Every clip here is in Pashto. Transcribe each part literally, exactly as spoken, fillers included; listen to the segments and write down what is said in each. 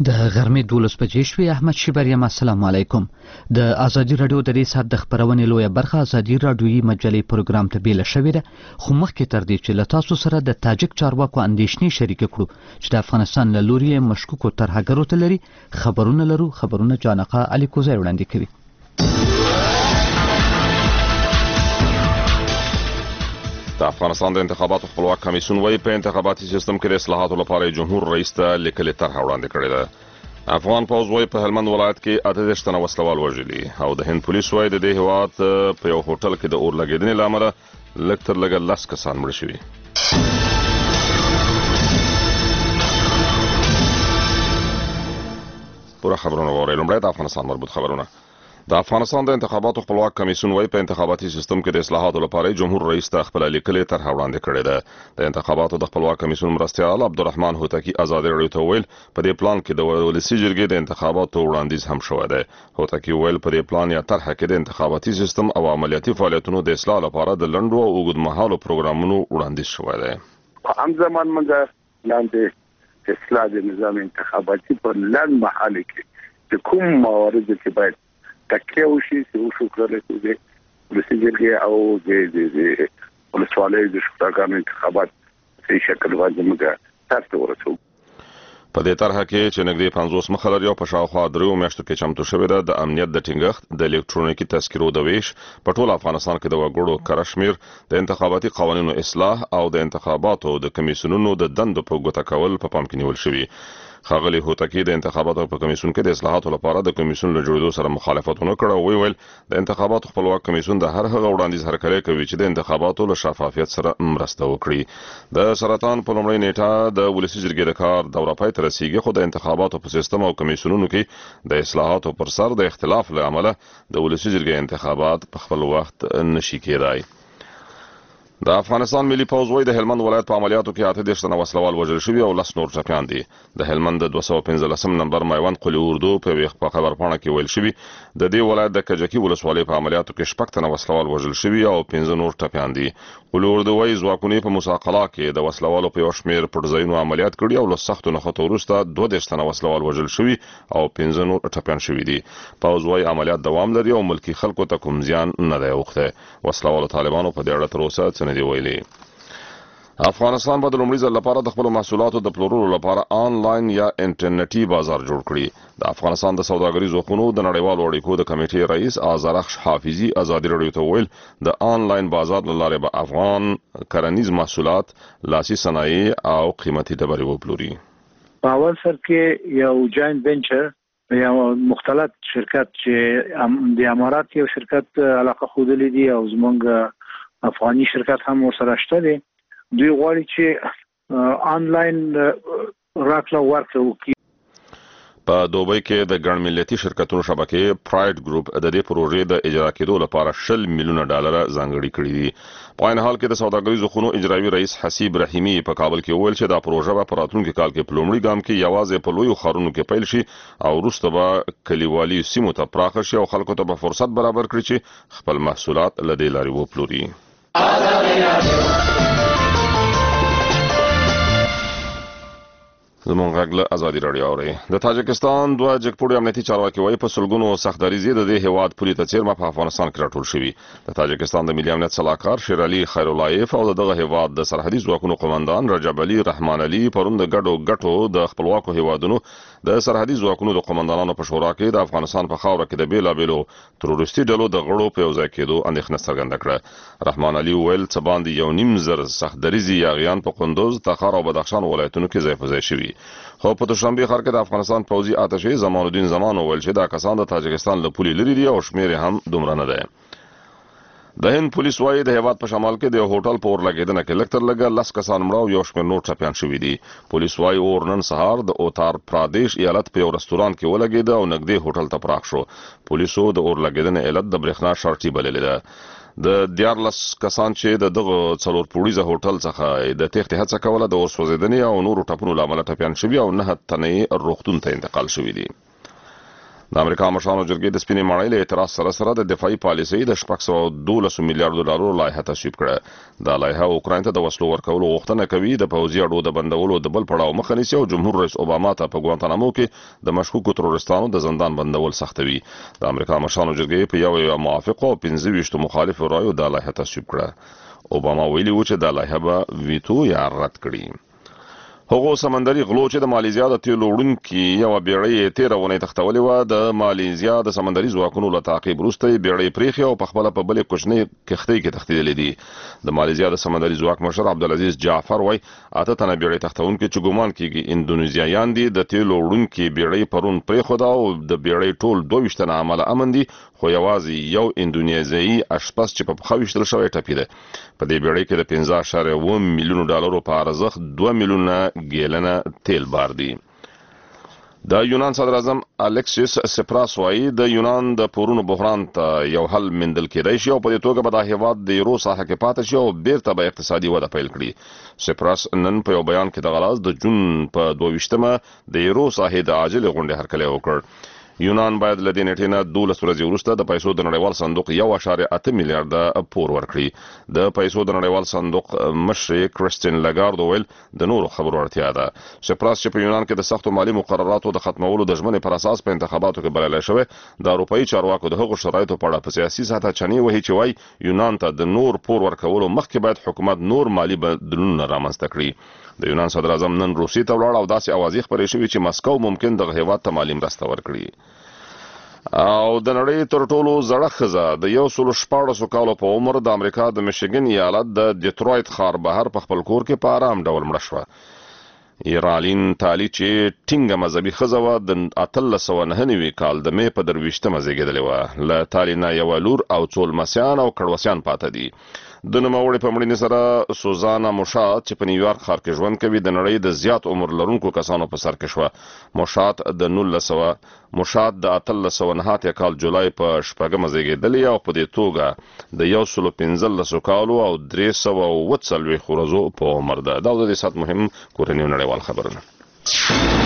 د غرمې دولس بجې شوې. احمد شیبر یم. السلام علیکم. د ازادي راډیو د دې ساعت د خبرونې لویه برخه ازادي راډیویي مجلې پروګرام ته بیله شوې ده، خو مخکې تر دې چې له تاسو سره د تاجک چارواکو اندېښنې شریکې کړو چې د افغانستان له لوري یې مشکوکو ترهګرو ته لري، خبرونه لرو. خبرونه جانقه علي کوزی وړاندې کوي. د افغانستان د انتخاباتو خپلواک کمیسیون وايي په انتخاباتي سیستم کې د اصلاحاتو لپاره جمهور رئیس ته لیکلې طرحه وړاندې کړې ده. افغان پوځ وايي په هلمند ولایت کې اته دېرش تنه وسلوال وژلي، او د هند پولیس وايي د دې هېواد په یو هوټل کې د اور لګېدنې له امله لږ تر لږه لس کسان مړه شوي. پوره خبرونه واورئ. لومړی د افغانستان مربوط خبرونه. د افغانستان د انتخاباتو خپلواک کمیسیون وايي په انتخاباتي سیستم کې د اصلاحاتو لپاره جمهور رئیس ته خپله لیکلې طرحه وړاندې کړې ده. د انتخاباتو د خپلواک کمیسیون مرستیال عبدالرحمن هوتکي ازادي راډیو ته وویل په دې پلان کې د ولسي جرګې د انتخاباتو وړاندیز هم شوی دی. هوتکي وویل په دې پلان یا طرحه کې د انتخاباتي سیستم او عملیاتي فعالیتونو د اصلاح لپاره د لنډو او اوږدمهالو پروګرامونو وړاندیز شوی دی. په هم زمان موږ لاندې اصلاح د نظام انتخاباتي په لنډ مهال کې د کوم موارد چې باید تکیه وشي چې وشو کړل چې د ولسي جرګې او د ولسوالۍ د شوراګانو انتخابات په شکل باندې موږ تاسو ورسو. په دې طرحه کې چې نږدې پنځوس مخه لري او په شاوخوا دریو میاشتو کې چمتو شوې ده، د امنیت د ټینګښت، د الکترونیکي تذکرو د ویش، په ټول افغانستان کې د وګړو کره شمیر، د انتخاباتي قوانینو اصلاح او د انتخاباتو د کمیسیونونو د دندو په ګوته کول په پام کې نیول شوي. ښاغلي هوتکي د انتخاباتو په کمیسیون کې د اصلاحاتو لپاره د کمیسیون له جوړېدو سره مخالفت ونه کړ او ویل د انتخاباتو خپلواک کمیسیون د هر هغه وړاندیز هرکلی کوي چې د انتخاباتو له شفافیت سره مرسته وکړي. د سرطان په لومړۍ نیټه د ولسي جرګې د کار دوره پای ته رسیږي، خو د انتخاباتو په سیستم او کمیسیونونو کې د اصلاحاتو پر سر د اختلاف له امله د ولسي جرګې انتخابات په خپل وخت نشي کېدای. د افغانستان ملي پوځ وايي د هلمند ولایت په عملیاتو کې اته دېرش تنه وسلوال وژل شوي او لس نور ټپیان دي. د هلمند د دوه سوه پنځلسم نمبر میوند قلي اردو په یوه خبرپاڼه کې ویل شوي د دې ولایت د کجکي ولسوالۍ په عملیاتو کې شپږ تنه وسلوال وژل شوي او پنځه نور ټپیان دي. قلي اردو وايي ځواکونه په موسی قلعه کې د وسلوالو په یو شمېر پټ ځایونو عملیات کړي او له سختو نښتو وروسته دوه دېرش تنه وسلوال وژل شوي او پنځه نور ټپیان شوي دي. پوځ وايي عملیات دوام لري او ملکي خلکو ته کوم زیان نه دی اوښتی. وسلوالو طالبانو په دې اړه تر اوسه څه نه دي ویلي. افغانستان به د لومړي ځل لپاره د خپلو محصولاتو د پلورلو لپاره آنلاین یا انټرنیټي بازار جوړ کړي. د افغانستان د سوداګریزو خونو د نړیوالو اړیکو د کمیټې رئیس آذرخش حافظي ازادي راډیو ته وویل د آنلاین بازار له لارې به افغان کرنیز محصولات، لاسي صنایع او قیمتي ډبرې وپلوري. په اول سر کې یو جاینټ وینچر یو مختلط شرکت چې د امارات یو شرکت علاقه خوده دي او زمونږ افغاني شرکت هم ورسره شته دي. دوی غواړي چې آنلاین راکړه ورکړه وکړي. په دوبۍ کې د ګڼ ملتي شرکتونو شبکې پراید ګروپ د دې پروژې د اجرا کېدو لپاره شل میلیونه ډالر ځانګړي کړي دي. په عین حال کې د سوداګریزو خونو اجرایي رئیس حسیب رحیمي په کابل کې وویل چې دا پروژه به په راتلونکي کال کې په لومړي ګام کې یوازې په لویو ښارونو کې پیل شي او وروسته به کلیوالي سیمو ته پراخه شي او خلکو ته به فرصت برابر کړي چې خپل محصولات له دې لارې وپلوري. زمونږ غږ له ازادي راډیو اورئ. د تاجکستان دوه جګپوړي امنیتي چارواکي وايي په سلګونو سخت دریځې د دې هېواد پولې ته څیرمه په افغانستان کې راټول شوي. د تاجکستان د ملي امنیت سلاکار شیر علي خیرالایف او دغه هېواد د سرحدي ځواکونو قماندان رجب علي رحمان علي پرون د ګډو ګټو د خپلواکو هېوادونو د سرحدي ځواکونو د قماندانانو په شورا کې د افغانستان په خاوره کې د بیلابیلو تروریستي ډلو د غړو په یو ځای کېدو اندېښنه څرګنده کړه. رحمان علي وویل څه باندې یو نیم زر سخت دریځې یاغیان په قندوز، تخار او بدخشان ولایتونو کې ځای په ځای شوي. خو په دوشنبه ښار کې د افغانستان پوځي اتشې زمان الدین زمان وویل چې دا کسان د تاجکستان له پولې لرې دي او شمېر هم دومره نه دی. د هند پولیس وايي د هېواد په شمال کې د یو هوټل په اور لګېدنه کې لږ تر لږه لس کسان مړه او یو شمېر نور ټپیان شوي دي. پولیس وايي اور نن سهار د اوتار پرادیش ایالت په یو رستوران کې ولګېده او نږدې هوټل ته پراخ شو. پولیسو د اور لګېدنې علت د برېښنا شارټي بللې ده. د دیارلس کسان چې د دغه څلور پوړیزه هوټل څخه د تېښتې هڅه کوله د اور سوځېدنې او نورو ټپونو له امله ټپیان شوي او نهه تنه یې روغتون ته انتقال شوي دي. د امریکا مشرانو جرګې د سپینې ماڼۍ له اعتراض سره سره د دفاعي پالیسۍ د شپږ سوه دولس میلیارډ ډالرو لایحه تصویب کړه. دا لایحه اوکراین ته د وسلو ورکولو غوښتنه کوي، د پوځي اډو د بندولو د بل پړاو مخه نیسي او جمهور رئیس اوباما ته په ګوانتانامو کې د مشکوکو ترورستانو د زندان بندول سختوي. د امریکا مشرانو جرګې په یو یو موافقو او پنځه ویشتو مخالفو رایو دا لایحه تصویب کړه. اوباما ویلي و چې دا لایحه به ویتو یا رد کړي. هغو سمندري غلو چې د مالیزیا د تیلو وړونکي یوه بیړۍ تېره اونۍ تښتولې وه، د مالیزیا د سمندري ځواکونو له تعقیب وروسته یې بیړۍ پرېښې او پخپله په بلې کوچنۍ کښتۍ کې تښتېدلې دي. د مالیزیا د سمندري ځواک مشر عبدالعزیز جعفر وایي اته تنه بیړۍ تښتونکي چې ګمان کېږي اندونیزیایان دي د تیلو وړونکي بیړۍ پرون پرېښوده او د بیړۍ ټول دوه ویشت تنه عمله امن دي، خو یوازې یو اندونیزیایي اشپز چې په پښه ویشتل شوی ټپي ده. په دې بیړۍ کې د پنځه اعشاریه اووه میلیونو ډالرو په ارزښت دوه میلیونه ګیلنه تیل بار دي. د یونان صدر اعظم الکسیس سپراس وایي د یونان د پورونو بحران ته یو حل موندل کېدای شي او په دې توګه به دا هیواد د یورو ساحه کې پاتې شي او بیرته به اقتصادي وده پیل کړي. سپراس نن په یو بیان کې دغه راز د جون په دوه ویشتمه د یورو ساحې د عاجلې غونډې هرکلی وکړ. یونان باید له دې نیټې نه دولس ورځې وروسته د پیسو د نړیوال صندوق یو اعشاریه اته میلیارډه پور ورکړي. د پیسو د نړیوال صندوق مشرې کرستین لګارد وویل د نورو خبرو اړتیا ده. سپراس چې په یونان کې د سختو مالي مقرراتو د ختمولو د ژمنې پر اساس په انتخاباتو کې بریالی شوی، د اروپایي چارواکو د هغو شرایطو په اړه په سیاسي سطحه چنې وهي چې وایي یونان ته د نور پور ورکولو مخکې باید حکومت نور مالي بدلونونه رامنځته کړي. د یونان صدر اعظم نن روسیې ته ولاړ او داسې اوازې خپرې شوې چې مسکو ممکن دغه هیواد ته مالي مرسته ورکړي. او د نړۍ تر ټولو زړه ښځه د یو سلو شپاړسو کالو په عمر د امریکا د میشیګن ایالت د ډیټرویت ښار بهر په خپل کور کې په ارام ډول مړه شوه. ایرالین تالی چې ټینګه مذهبي ښځه وه د اتلس سوه نهه نوي کال د مې په درویشتمه زیږېدلې وه. له تالی نه یوه لور او څو لمسیان او کړوسیان پاته دي. د نوموړې په مړینې سره سوزانا موشات چې په نیویارک ښار کې ژوند کوي د نړۍ د زیات عمر لرونکو کسانو په سر کې شوه. موشات د نولس سوه موشات د اتلس سوه نهه اتیا کال جولای په شپږمه زیږېدلې او په دې توګه د یو سلو پنځلسو کالو او درې سوه اووه څلوېښت ورځو په عمر ده. دا د دې ساعت مهم کورني نړیوال خبرونه.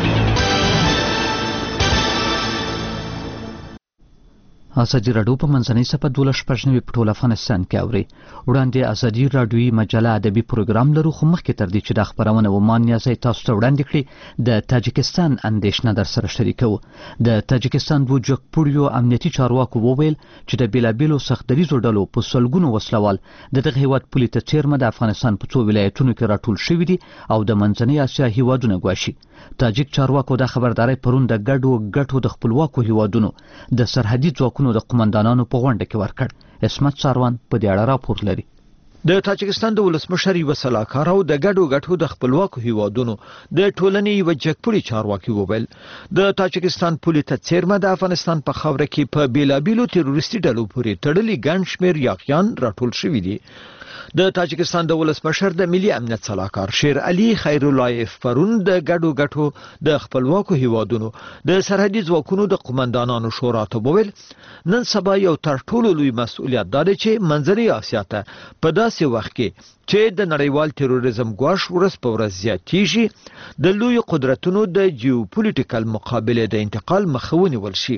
ازادي راډیو په منځنۍ صفحه دولس شپږ نوي په ټول افغانستان کې اوري. وړاندې ازادي راډیوي مجله ادبي پروګرام لرو، خو مخکې تر دې چې دا خبرونه ومان یازئ تاسو ته وړاندې کړي د تاجکستان اندېښنه در سره شریکوو. د تاجکستان دوه جګپوړیو امنیتي چارواکو وویل چې د بېلابېلو سختدریزو ډلو په سلګونو وسلوال د دغه هیواد پولې ته څیرمه د افغانستان په څو ولایتونو کې راټول شوي دي او د منځنۍ اسیا هیوادونه ګواښي. تاجک چارواکو دا خبرداري پرون د ګډو ګټو د خپلواکو هیوادونو د سرحدي ځواکونو د قومندانانو په غونډه کې ورکړ. اسمت ساروان په دې اړه راپور لري. د تاجکستان د ولسمشر یو سلاکار او د ګډو ګټو د خپلواکو هیوادونو د ټولنې یو جګپوړي چارواکي وویل د تاجکستان پولې ته څیرمه د افغانستان په خاوره کې په بیلابیلو تروریستي ډلو پورې تړلي ګڼ شمېر یاغیان راټول شوي دي. د تاجکستان د ولسمشر د ملي امنیت سلاکار شیر علي خیرالله پرون د ګډو ګټو د خپلواکو هیوادونو د سرحدي ځواکونو د قومندانانو شورا ته وویل نن سبا یو تر ټولو لوی مسؤلیت دا دی چې منځنۍ اسیا ته په داسې وخت کې چې د نړیوال تروریزم ګواښ ورځ په ورځ زیاتیږي د لوی قدرتونو د جیوپولیټیکل مقابله د انتقال مخه ونیول شي.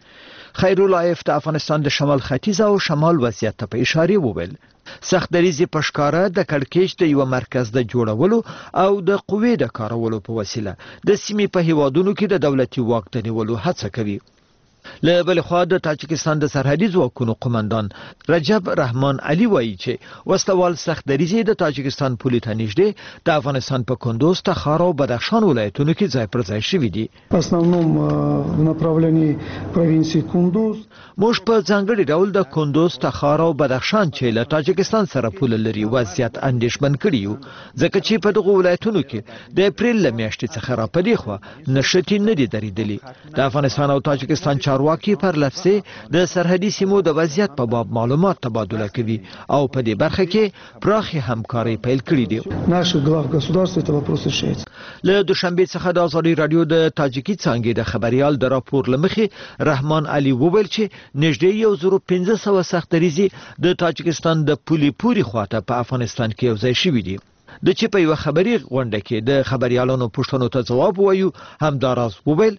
خیرالله د افغانستان د شمال ختیځ او شمال وضعیت ته په اشاره وویل سخت دریزي پشکاره د کړکېچ د یو مرکز د جوړولو او د قوې د کارولو په وسیله د سیمې په هیوادونو کې د دولتي واک د نیولو هڅه کوي. له بل خوا د تاجکستان د سرحدي ځواکونو قومندان رجب رحمان علي وایي چې وسلوال سخت دریزي د تاجکستان پولې ته نږدې د افغانستان په کندوز، تخار او بدخشان ولایتونو کې ځای پر ځای شوي دي. په основном направлении провинции Кундуз موږ په ځانګړي ډول د کندوز، تخار او بدخشان چې له تاجکستان سره پوله لري وضعیت اندېښمن کړي یو، ځکه چې په دغه ولایتونو کې د اپریل له میاشتې څخه را پدې خو نشټي نه دي درېدلي. د افغانستان او تاجکستان چارواکي پر لفظي د سرحدي سیمو د وضعیت په باب معلومات تبادله کوي او په دې برخه کې پراخه همکاري پیل کړې دي. наших глав государств это вопрос решается. له دوشنبه څخه د ازادي رادیو د تاجیکي څنګه د خبريال د راپور لمخې رحمان علي وویل چې نږدې یو زرو پنځه سوه سختریزي د تاجکستان د پولي پوري خواته په افغانستان کې یوځای شوي دي. د چې په یو خبري غونډه کې د خبريالانو پوښتنو ته جواب وایو همداراز وویل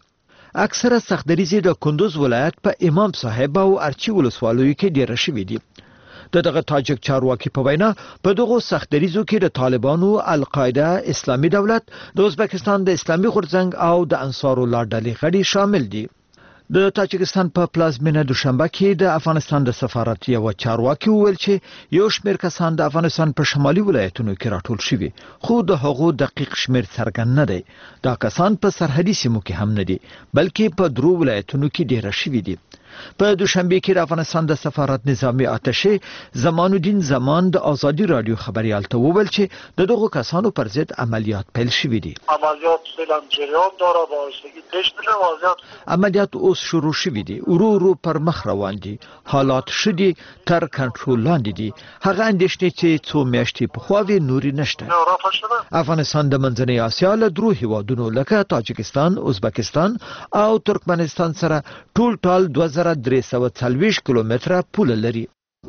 اکثره سختدریزې د کندوز ولایت په امام صاحب او ارچی ولسوالیو کې ډېره شوې دي. د دغه تاجک چارواکي په وینا په دغه سختدریزو کې د طالبانو، القاعده، اسلامي دولت، د ازبکستان د اسلامي غورځنګ او د انصار الله ډلې غړي شامل دي. د تاجکستان په پلازمینه دوشنبه کې د افغانستان د سفارت یو چارواکي وویل چې یو شمېر کسان د افغانستان په شمالي ولایتونو کې راټول شوي، خو د هغو دقیق شمېر څرګند نه دی. دا کسان په سرحدي سیمو کې هم نه دي، بلکې په درو ولایتونو کې ډېر شوي دي. په دوشنبه کې د افغانستان د سفارت نظامی اتشه زمان الدین زمان د ازادي رادیو خبريال ته وویل چې د دغو کسانو پر ضد عملیات پیل شوي دي. عملیات فعلا جریان داره با آهستگی پیش میره. وضعیت عملیات اوس شروع شوي دي، ورو ورو پر مخ روان دي، حالات شدي تر کنټرول لاندې دي. هغه اندېښنې چې څو میاشتې پخوا وې نورې نشته. افغانستان د منځنۍ اسیا له درو هیوادونو لکه تاجکستان، ازبکستان او ترکمنستان سره ټول ټال دوه زره درې سوه څلوېښت کیلومتره پوله لري.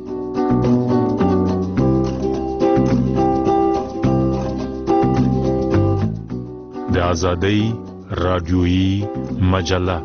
د آزادۍ رادیویی مجله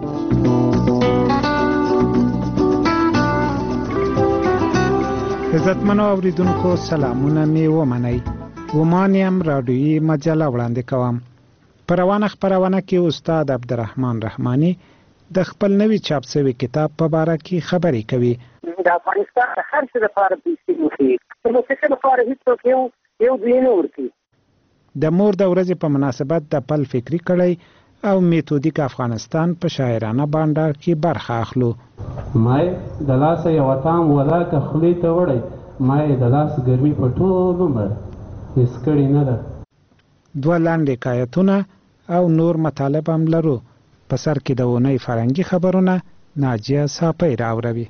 عزتمنو اوریدونکو سلامونه می ومنئ. ومانیم رادیویی مجله وړاندې کوم. په روانه خپرونه کې استاد عبدالرحمن رحماني د خپل نوي چاپ شوي کتاب په اړه کې خبرې کوي. د افغانستان د هر څه لپاره پیسې مخې د موسیقۍ لپاره هیڅوک یو یو دوی نه ورکوي. د مور د ورځې په مناسبت د پل فکري کړی او میتودیک افغانستان په شاعرانه بانډار کې برخه اخلو. مای د لاسه یو تام ولاکه خولې ته وړی، مای د لاس ګرمي په ټول عمر هېڅ کړې نه ده. دوه لنډ حکایتونه او نور مطالب هم لرو. په سر کې د اونۍ فرهنګي خبرونه ناجیه صافی راوړي.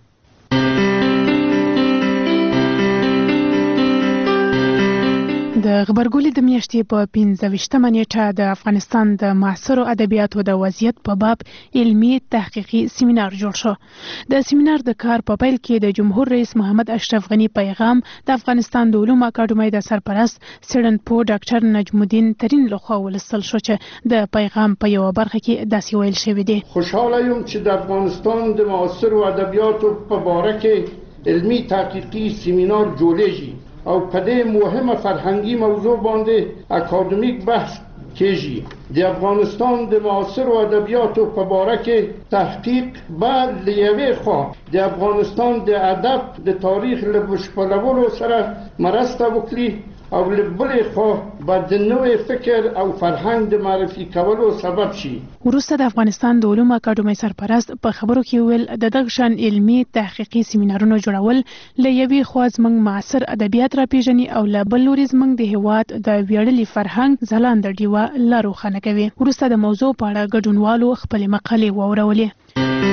د غبرګولي د میاشتې په پنځه ویشتمه نیټه د افغانستان د معاصرو ادبیاتو د وضعیت په باب علمي تحقیقي سیمینار جوړ شو. د سیمینار د کار په پیل کې د جمهور رئیس محمد اشرف غنی پیغام د افغانستان د علومو اکاډمۍ د سرپرست څېړنپوه ډاکټر نجم الدین ترین لخوا ولوستل شو چې د پیغام په یوه برخه کې داسې ویل شوي دي: خوشحاله یم چې د افغانستان د معاصرو ادبیاتو په باره کې علمي تحقیقي سیمینار جوړیږي او په دې مهمه فرهنګي موضوع باندې اکادمیک بحث کیږي. د افغانستان د معاصرو ادبیاتو په باره کې تحقیق باید له یوې خوا د افغانستان د ادب د تاریخ له بشپړولو سره مرسته وکړي او له بلې خوا به د نوې فکر او فرهنګ د معرفي کولو سبب شي. وروسته د افغانستان د علومو اکاډمۍ سرپرست په خبرو کې ویل د دغه شان علمي تحقیقي سیمینارونو جوړول له یوې خوا زموږ معاصر ادبیات راپېژني او له بل لوري زموږ د هېواد د ویاړلي فرهنګ ځلانده ډیوه لا روښانه کوي. وروسته د موضوع په اړه ګډونوالو خپلې مقالې واورولې.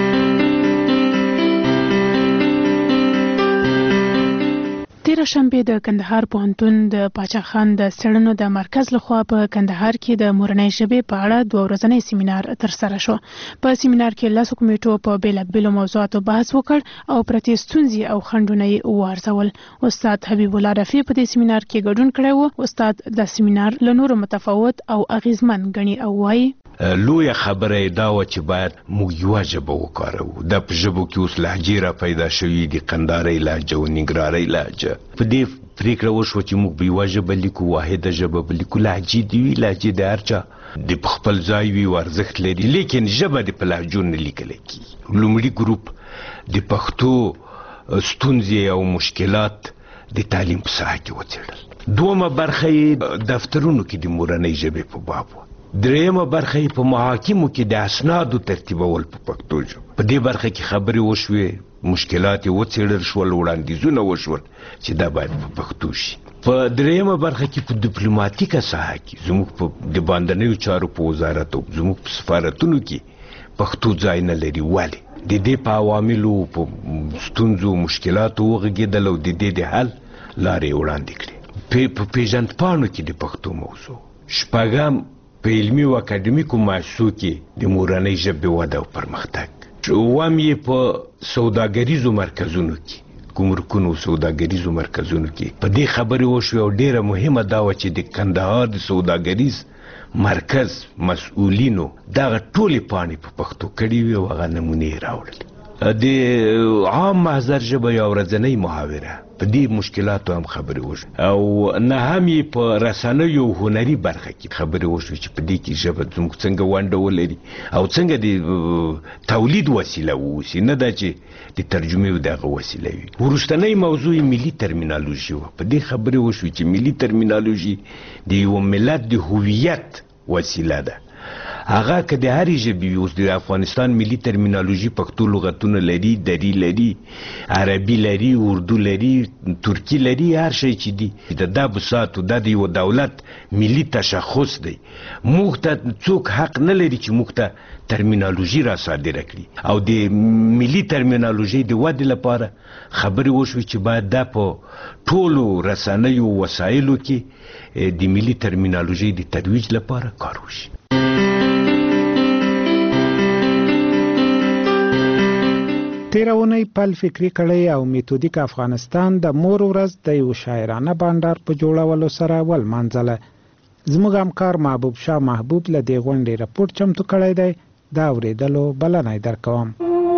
تیره شنبه د کندهار پوهنتون د پاچا خان د څېړنو د مرکز لخوا په کندهار کې د مورنۍ ژبې په اړه دوه ورځنی سیمینار ترسره شو. په سیمینار کې لسو کمیټو په بېلابېلو موضوعاتو بحث وکړ او پرتې ستونزې او خنډونه یې وارزول. استاد حبیب الله رفیع په دې سیمینار کې ګډون کړی و. استاد د سیمینار له نورو متفاوت او اغیزمن ګڼي او وایي: لویه خبره دا و چې باید موږ یوه ژبه وکاروو. د په ژبو کې اوس لهجې را پیدا شوي دي، قندارۍ لهجه او ننګرهارۍ لهجه. په دې پرېکړه وشوه چې موږ به یوه ژبه لیکو، واحده ژبه به لیکو. لهجې دې وي، لهجې د هر چا د په خپل ځای وي او ارزښت لري، لیکن ژبه دې په لهجو نه لیکلی کېږي. لومړي ګروپ د پښتو ستونزې او مشکلات د تعلیم په ساحه کې وڅېړل. دومه برخه یې دفترونو کې د مورنۍ ژبې په باب و. دریمه برخه یې په محاکمو کې د اسنادو ترتیبول په پښتو ژبه. په دې برخه کې خبرې وشوې، مشکلات یې وڅېړل شول، وړاندیزونه وشول چې دا باید په پښتو شي. په دریمه برخه کې په ډیپلوماتیکه ساحه کې زموږ په د باندنیو چارو په وزارت او زموږ په سفارتونو کې پښتو ځای نه لري. ولې؟ د دې په عواملو، په ستونزو، مشکلاتو وغږېدل او د دې د حل لارې وړاندې کړې. په پیژندپاڼو کې د پښتو موضوع. شپږم، په علمي او اکاډمیکو مؤسسو کې د مورنۍ ژبې وده او پرمختګ. اووم یې په سوداګریزو مرکزونو کې، ګمرکونو او سوداګریزو مرکزونو کې په دې خبرې وشوې او ډېره مهمه دا وه چې د کندهار د سوداګریز مرکز مسؤلینو دغه ټولې پاڼې په پښتو کړي وي او هغه نمونې راوړل. د عام محضر ژبه یا ورځنۍ محاوره په دې مشکلاتو هم خبرې وشو او نه هم یې په رسنیو هنري برخه کې خبرې وشو چې په دې کې ژبه زموږ څنګه ونډه ولري او څنګه د تولید وسیله واوسي، نه دا چې د ترجمې دغه وسیله وي. وروستنۍ موضوع ملي ترمینالوژي وه. په دې خبرې وشو چې ملي ترمینالوژي د یو ملت د هویت وسیله ده. هغه که د هرې ژبې وي، اوس د افغانستان ملي ترمینالوژي پښتو لغتونه لري، دری لري، عربي لري، اردو لري، ترکی لري، هر شی چې دي د دا بساطو دا د یو دولت ملي تشخص دی. موږ ته څوک حق نه لري چې موږ ته ترمینالوژي را صادره کړي او د ملي ترمینالوژي د ودې لپاره خبرې وشوې چې باید دا په ټولو رسنیو وسایلو کې د ملي ترمینالوژي د ترویج لپاره کار وشي. تیرونی پل فکری کړی او میتودیک افغانستان د مور ورځ د یو شاعرانه بانډار په جوړولو سره ولمانځله. زموږ همکار محبوب شاه محبوب له دې غونډې راپورټ چمتو کړی دی، دا اورېدلو بلنه درکوم.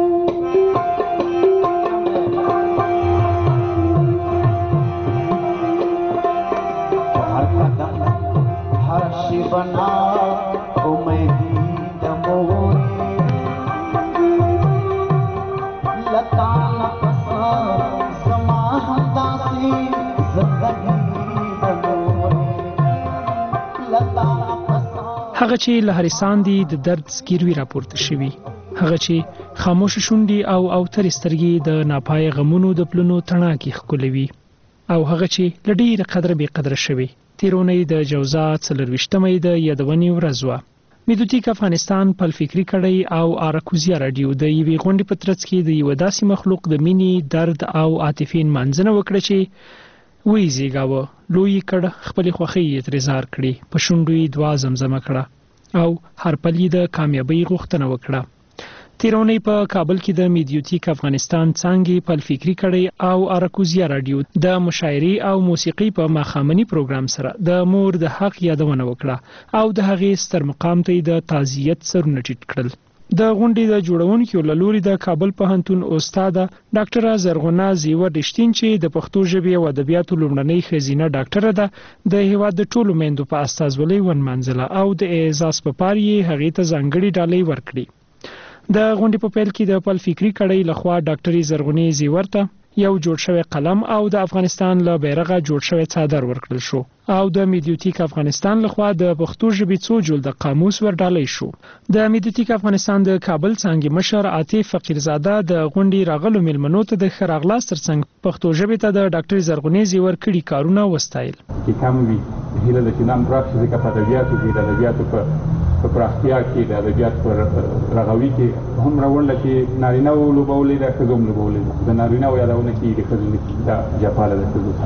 هغه چې لهریسان دي د درد سکیروي راپورته شوي، هغه چې خاموش شونډي او او تر سترګي د ناپای غمونو د پلونو تڼاکي خکولوي، او هغه چې لډیر قدر به قدر شوي. تیرونی د جوزا څلرويشتمې د یادونې ورځ وه. میتودیک افغانستان پل فکری کړی او آراکوزیا رادیو د یوې غونډې په ترڅ کې د یو داسې مخلوق د مینې، درد او عاطفې منځنه وکړه چې وی زیګاوه، لوی کړه، خپل خوخي یې ترزار کړي، په شونډو یې دوا زمزمه کړه او هر پل یې د کامیابی غوښتنه وکړه. تیرونی په کابل کې د میډیوتیک افغانستان څنګه پل فکری کړي او آراکوزیا رادیو د مشاعري او موسیقي په ماخامنی پروګرام سره د مور د حق یادونه وکړه او د هغې ستر مقام ته د تعزیت سرونه ټیټ کړل. د غونډې د جوړونکو لوري د کابل پوهنتون استاد ډاکټر زرغونه زیور رښتین چې د پښتو ژبې او ادبیاتو لومړنۍ خزینه ډاکټر ده، د هیواد د ټولو میندو په استازولۍ ونمانځله او د اعزاز په پار یې هغې ته ځانګړې ډالۍ ورکړي. د غونډې په پیل کې د پل فکری کړی لخوا ډاکټري زرغونې زیور ته یو جوړ شوی قلم او د افغانستان له بیرغه جوړ شوی څادر ورکړل شو او د میډیوتیک افغانستان لخوا د پښتو ژبې څو جلده قاموس ورډالۍ شو. د میډیوتیک افغانستان د کابل څنګه مشر عاطف فقیرزاده د غونډې راغلو ملمنو ته د خراغلاس ترڅنګ پښتو ژبې ته د ډاکټر زرغونې زیور کړي کارونه وستایل. چې کوم وی هیله د چې نام راځي چې په ادبیاتو کې د ادبیاتو په په پراختیا کې د ادبیات پر رغوي کې هم راوړل چې نارینه او لوبولې د خزوم لوبولې د نارینه او یادونه کې د خزوم د جپاله د خزوم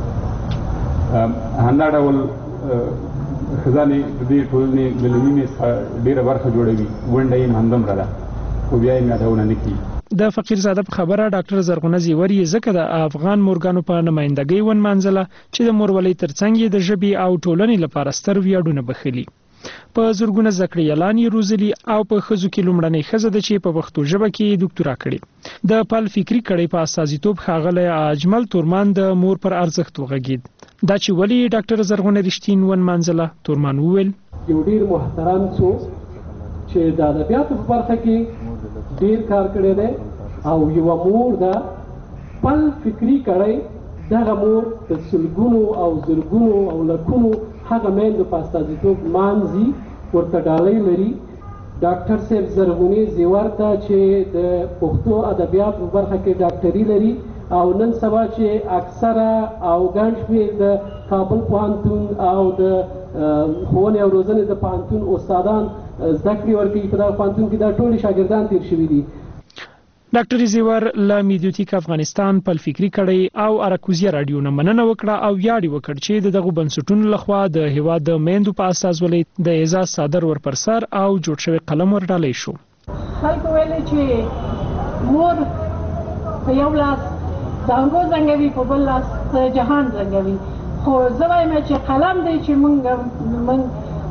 هندا ډول خزانه د دې ټولنې ملمنې ډیره برخه جوړوي ونډه یې مندم را ده خو بیا یې یادونه نه کوي. د فقیرزاده په خبره ډاکټر زرغونه زیور یې ځکه د افغان مورګانو په نمائندګۍ ونمانځله چې د مورولۍ ترڅنګ د ژبې او ټولنې لپاره ستر ویاړونه بخلي. په زرګونه زکړې اعلان یې روزلي او په خزو کې لومړنۍ خزه ده چې په پښتو ژبه کې ډاکټرا کړې. د پل فکری کړي په اساسیتوب ښاغلی اجمل تورمان د مور پر ارزښت وغږید. دا چې ولی ډاکټر زرغونه رښتین ونمانځله، تورمان وویل یو ډیر محترم څوک چې د ادبیاتو په برخه کې ډیر کار کړی دی او یو مور ده پل فکری کړي، دغه مور د سلګونو او زرګونو او لکونو هغه میندو په استازیتوب مانځي، ورته ډالۍ لري. ډاکټر صاحب زرغونې زیور ته چې د پښتو ادبیاتو په برخه کې ډاکټري لري او نن سبا چې اکثره او ګڼ شمېر د کابل پوهنتون او د ښوونې او روزنې د پوهنتون استادان زده کړې ورکوي په دغه پوهنتون کې دا ټول شاګردان تیر شوي دي. ډاکټر زیور له میډیوتیک افغانستان پل فکری کړی او آراکوزیا رادیو نه مننه وکړه او یاړي وکړ چې دغه بنسټونو لخوا د هیواد د میندو په اساسولۍ د اعزاز صادر ور پر سر او جوړ شوی قلم ورډالۍ شو. خلک ویل چې مور په یو لاس زنګو زنګوي په بل لاس جهان زنګوي، خو زه وایم چې قلم دی چې موږ موږ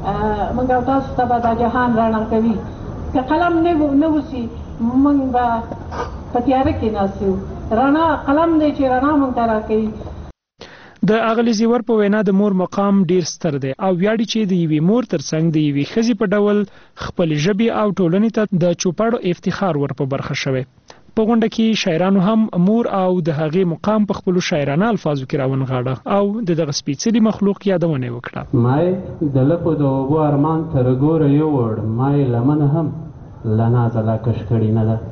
موږ او تاسو ته به دا جهان رڼا کوي. که قلم نه وسي موږ به په تیاره کې ناست یو. رڼا قلم دی چې رڼا موږ ته راکوي. د اغلې زیور په وینا د مور مقام ډیر ستر دی او ویاړي چې د یوې مور ترڅنګ د یوې ښځې په ډول خپل ژبې او ټولنې ته د چوپړو افتخار ور په برخه شوی. په غونډه کې شاعرانو هم مور او د هغې مقام په خپلو شاعرانه الفاظو کې راونغاړه او د دغه سپېڅلي مخلوق یادونه وکړه. مای د لپو د اوبو ارمان تر ګوره یوړ، مای لمنه هم له نازه لا کش کړې نه ده.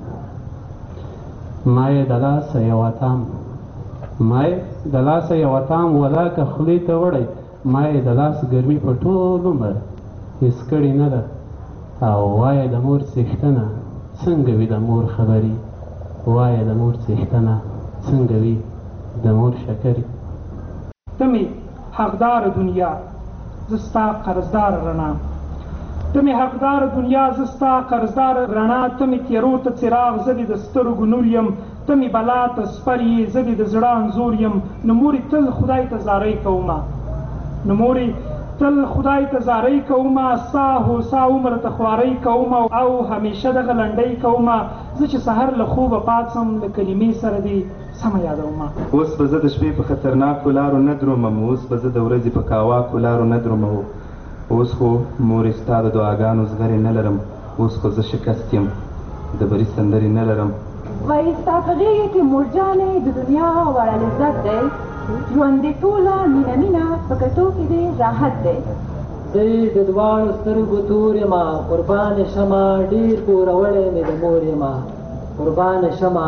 مای د لاسه یو اتام مای د لاسه یو اتام ولاکه خولې ته وړی، مای د لاس ګرمي په ټول عمر هېڅ کړې نه ده. او وایه د مور څښتنه څنګه وي د مور خبرې، وایه د مور څښتنه څنګه وي د مور شکرې. ته مې حقدار دنیا زه ستا قرضدار رڼا، ته مې حقدار دنیا زه ستا قرضدار رڼا، ته مې تیرو ته څراغ زه دې د سترګو نور یم، ته مې بلا ته سپر یې زه دې د زړه انځور یم. نو مورې تل خدای ته زارۍ کومه، نو مورې تل خدای ته زارۍ کومه، سا هوسا عمر ته خوارۍ کومه او همیشه دغه لنډۍ کومه. زه چې سحر له خوبه پاڅم له کلمې سره دې سمه یادومه. اوس به زه د شپې په خطرناکو لارو نه درومم، اوس به زه د ورځې په کاواکو لارو نه درومم. اوس خو مورې ستا د دعاګانو زغرې نه لرم، اوس خو زه شکست یم د بري سندرې نه لرم. وایي ستا په غېږې کې مورجانې د دنیا وړه لذت دی، ژوند دې ټوله مینه مینه په کټو کې دې راحت دی. زه د دواړو سترګو تور یمه، قربانې شمه ډېر پوروړی مې د مور یمه، قربانې شمه.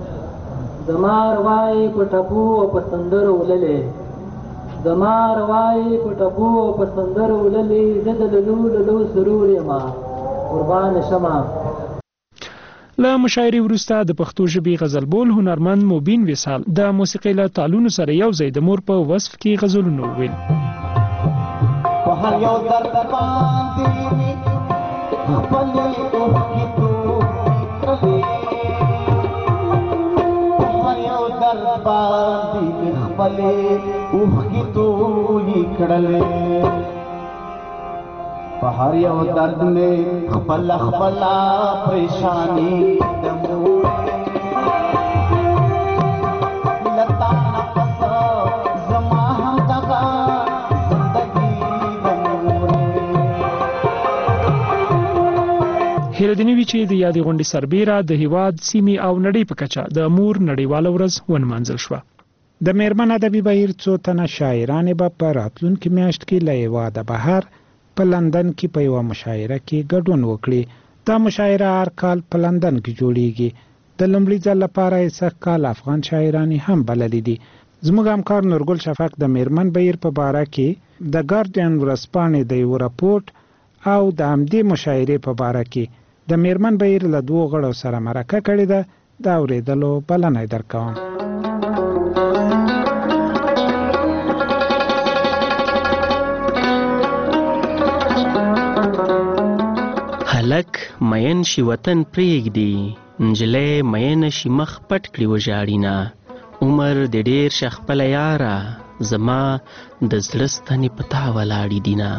زما روایې په ټپو او په سندرو وللې، زما روایې په ټپو او په سندرو وللې، زه د للو للو سرور یمه، قربانې شمه. له مشاعرې وروسته د پښتو ژبې غزل بول هنرمند مبین وصال د موسیقۍ له تالونو سره یو ځای د مور په وصف کې غزلونه وویل. په هر یو درد باندې مې خپلې اوښکې تویې کړلې، په هر یو درد باندې مې خپلې اوښکې تویې کړلې، په هر یو درد مې خپله خپله پریشاني د مورې له تا نه پس زما همدغه زندګي د مورې. هیله دې نه وي چې د یادې غونډې سربیره د هیواد سیمې او نړۍ په کچه د مور نړیواله ورځ ونمانځل شوه. د میرمن ادبي بهیر څو تنه شاعرانې به په راتلونکې میاشت کې له هیواده بهر په لندن کې په یوه مشاعره کې ګډون وکړي. دا مشاعره هر کال په لندن کې جوړیږي. د لومړي ځل لپاره یې سږ کال افغان شاعرانې هم بللي دي. زموږ همکار نورګل شفق د میرمن بهیر په باره کې د ګارډین ورځپاڼې د یو راپورټ او د همدې مشاعرې په باره کې د میرمن بهیر له دوو غړو سره مرکه کړې ده. د اورېدلو بلنه یې درکوم. هلک مین شي وطن پرېږدي، نجلۍ مینه شي مخ پټ کړي وژاړینه، عمر د ډېر شه خپله یاره، زما د زړه ستنې په تا ولاړې دینه.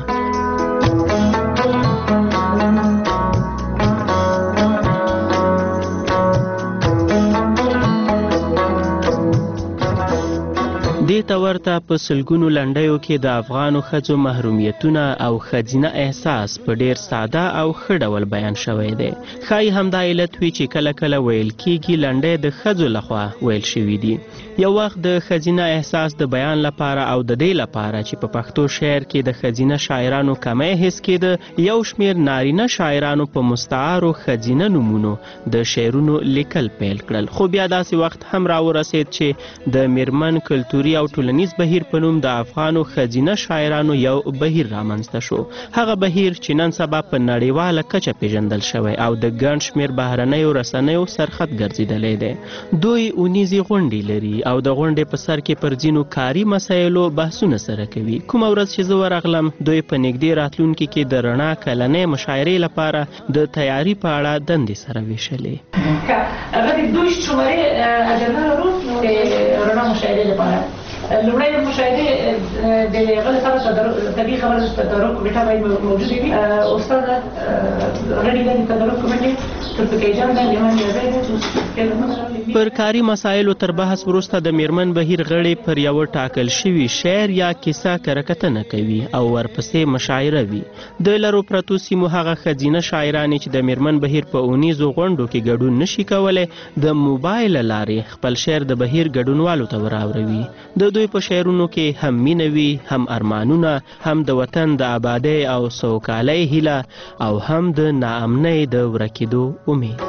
دې ته ورته په سلګونو لنډیو کې د افغانو ښځو محرومیتونه او ښځینه احساس په ډیر ساده او ښه ډول بیان شوی دی. ښایي همدا علت وي چې کله کله ویل کېږي لنډۍ د ښځو لخوا ویل شوي دي. یو وخت د ښځینه احساس د بیان لپاره او د دې لپاره چې په پښتو شعر کې د ښځینه شاعرانو کمی حس کېده، یو شمېر نارینه شاعرانو په مستعارو ښځینه نومونو د شعرونو لیکل پیل کړل. خو بیا داسې وخت هم راورسېد چې د میرمن کلتوري او ټولنیز بهیر په نوم د افغانو ښځینه شاعرانو یو بهیر رامنځته شو. هغه بهیر چې نن سبا په نړیواله کچه پیژندل شوی او د ګڼ شمېر بهرنیو رسنیو سرخط ګرځېدلی دی. دوی اونیزې غونډې لري او د غونډې په سر کې پر ځینو کاري مسایلو بحثونه سره کوي. کومه ورځ چې زه ورغلم، دوی په نږدې راتلونکي کې د رڼا کلنۍ مشاعرې لپاره د تیاري په اړه دندې سره ویشلې. هغه د دوی شمارې اجنډا لرو د رڼا مشاعرې لپاره لومړی مشاهده د هغه لپاره طبیعي خبره د تدارک کمیټه باید موجوده وي. استاد غړي د تدارک کمیټې ترفیع جان د لیمان یادوي پر کاري مسایلو تر بحث وروسته د میرمن بهیر غړي پر یو ټاکل شوي شعر یا کیسه کرکټنه کوي او ورپسې مشاعره وي. د لرو پرتو سیمو هغه ښځینه شاعرانې چې د میرمن بهیر په اونیزو غونډو کې ګډون نشي کولی د موبایل له لارې خپل شعر د بهیر ګډونوالو ته وراوروي. د دوی په شعرونو کې هم مینه وي، هم ارمانونه، هم د وطن د آبادۍ او سوکالۍ هیله او هم د ناامنۍ د ورکېدو امید.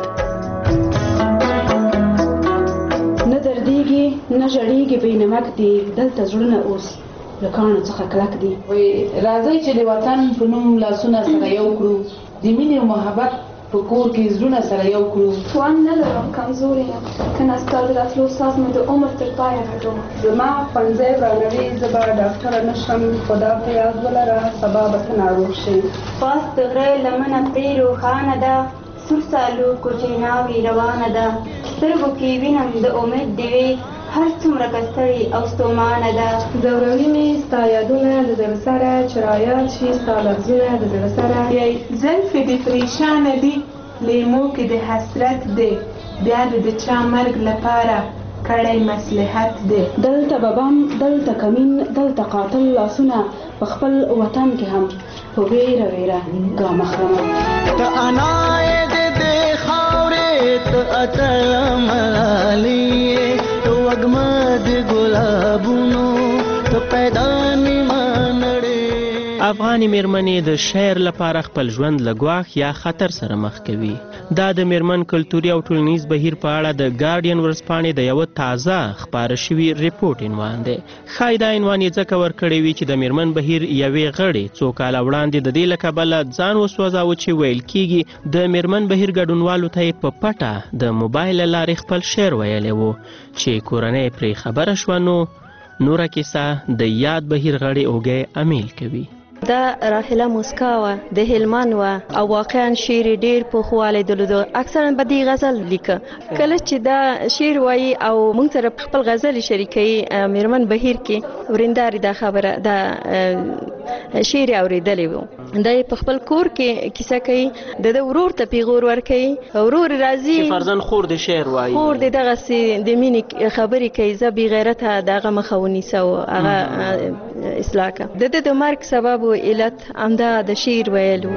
نه دردېږي نه ژړېږي بې نمک دي، دلته زړونه اوس له کاڼو څخه کلک دي. راځئ چې د وطن په نوم لاسونه سره یو کړو، د مینې او محبت په کور کې زړونه سره یو کړو. توان نه لرم، کمزوري یم، کنه ستا د راتلو ساز مې د عمر تر پایه غږوم. زما ښوونځی ورانوي، زه به ډاکټره نه شم، خدا په یاد ولره سبا به ته ناروغ شې. پاس د غره لمنه پرې روښانه ده، سور سالو کوچې ناوې روانه ده، سترګو کې وینم د امید ډېوې، هر څومره کستړې او ستومانه ده. ځوروي مې ستا یادونه د زړه سره، چې رایاد شي ستا لفظونه د زړه سره. یی زلفې دې پریشانه دي، لیمو کې د حسرت دی، بیا د چا مرګ لپاره کړی مصلحت دی. دلته ببم، دلته کمین، دلته قاتل لاسونه، په خپل وطن کې هم په ویره ویره ګام اخلمه. ته انا یې د دې خاورې، ته اتل ملالي، ته وږمه د ګلابونو، ته پیدا نیمه نړۍ. افغاني میرمنې د شعر لپاره خپل ژوند له ګواښ یا خطر سره مخ کوي. دا د میرمن کلتوري او ټولنیز بهیر په اړه د ګارډین ورځپاڼې د یوه تازه خپاره شوي ریپورټ عنوان دی. ښایي دا عنوان یې ځکه ورکړی وي چې د میرمن بهیر یوې غړې څو کاله وړاندې د دې له کبله ځان وسوځاوه چې ویل کېږي د میرمن بهیر ګډونوالو ته یې په پټه د موبایل له لارې خپل شعر ویلی و چې کورنۍ پرې خبره شوه نو نوره کیسه د یاد بهیر غړې اوږی امیل کوي. دا راحله موسکا وه، د هلمند وه او واقعا شعر ډېر پوخوالی درلوده. اکثرا به دې غزل لیکه. کله چې دا شعر وایي او موږ سره خپل غزل شریکوي میرمن بهیر کې ورنداري دا خبره دا شعر اورېدلی و. دا یې په خپل کور کې کیسه کوي، د ده ورور ته پیغور ورکوي، ورور راځي چې فرزن خور د شعر وایي، خور د دغسې د مینې خبرې کوي، زه بې غیرته د هغه مخه ونیسه او هغه اصلاح کړه. د ده د مرګ سبب علت همدا د شعر ویلو.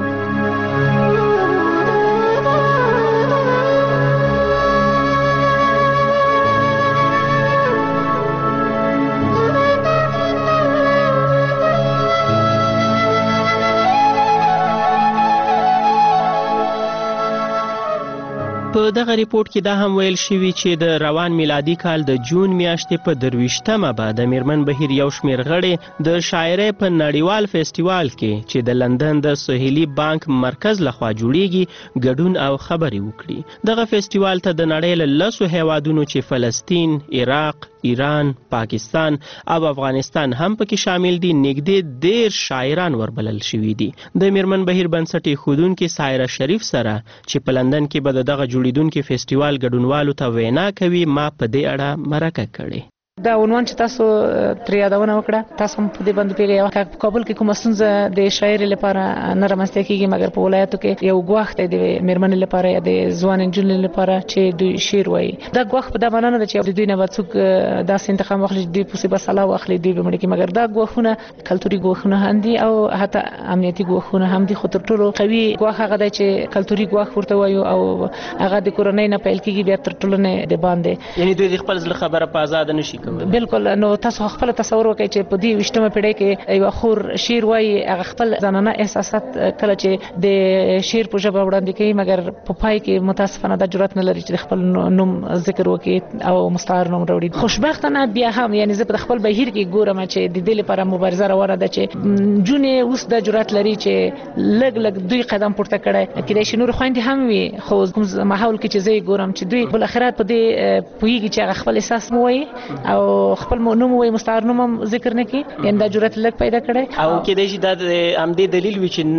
په دغه ریپورټ کې دا هم ویل شوي چې د روان میلادي کال د جون میاشتې په درویشتمه به د میرمن بهیر یو شمېر غړي د شاعرۍ په نړیوال فیسټیوال کې چې د لندن د سهیلي بانک مرکز لخوا جوړیږي ګډون او خبرې وکړي. دغه فیسټیوال ته د نړۍ له لسو هیوادونو چې فلسطین، عراق، ایران، پاکستان او افغانستان هم پکې شامل دي نږدې ډېر شاعران وربلل شوي دي. د میرمن بهیر بنسټ ایښودونکې سایره شریف سره چې په لندن کې به د دغه جوړیدونکي فیسټیوال ګډونوالو ته وینا کوي ما په دې اړه مرکه کړې. دا عنوان چې تاسو ترې یادونه وکړه، تاسو هم په دې باندې پوهېږئ په کابل کې کومه ستونزه د شاعرۍ لپاره نه رامنځته کېږي، مګر په ولایاتو کې یو ګواښ دی د میرمنې لپاره یا د ځوان نجونې لپاره چې دوی شعر وایي. دا ګواښ په دا معنا نه ده چې د دوی نه به څوک داسې انتقام واخلي چې دوی پسې به سلا واخلي، دوی به مړه کړي، مګر دا ګواښونه کلتوري ګواښونه هم دي او حتی امنیتي ګواښونه هم دي. خو تر ټولو قوي ګواښ هغه دی چې کلتوري ګواښ ورته وایو او هغه د کورنۍ نه پیل کېږي بیا تر ټولنې د باندې، یعنې دوی د خپل زړه خبره په ازاده نشي کولی. بالکل. نو تاسو خپل تصور وکړئ چې په دې ویشتمه پیړۍ کې یو خور شعر وایي، هغه خپل ځانانه احساسات کله چې د شعر په ژبه وړاندې کوي، مګر په پای کې متاسفانه دا جرأت نه لري چې خپل نوم ذکر وکړي او مستعار نوم راوړي. خوشبختانه بیا هم یعنی زه په خپل بهیر کې ګورم چې د دې لپاره مبارزه روانه ده چې نجونې اوس د جرأت لري چې لږ لږ دوی قدم پورته کړي، کېدای شي نور خویندې هم وي، خو کوم ماحول کې چې زه ګورم چې دوی بل اخرات په دې پوهېږي چې هغه خپل احساس وایي او خپل نوم وي مستعار نوم ذکر نه کی یعنی دا جرأت لږ پیدا کړي او کېدای شي دا د همدې دلیل وي چې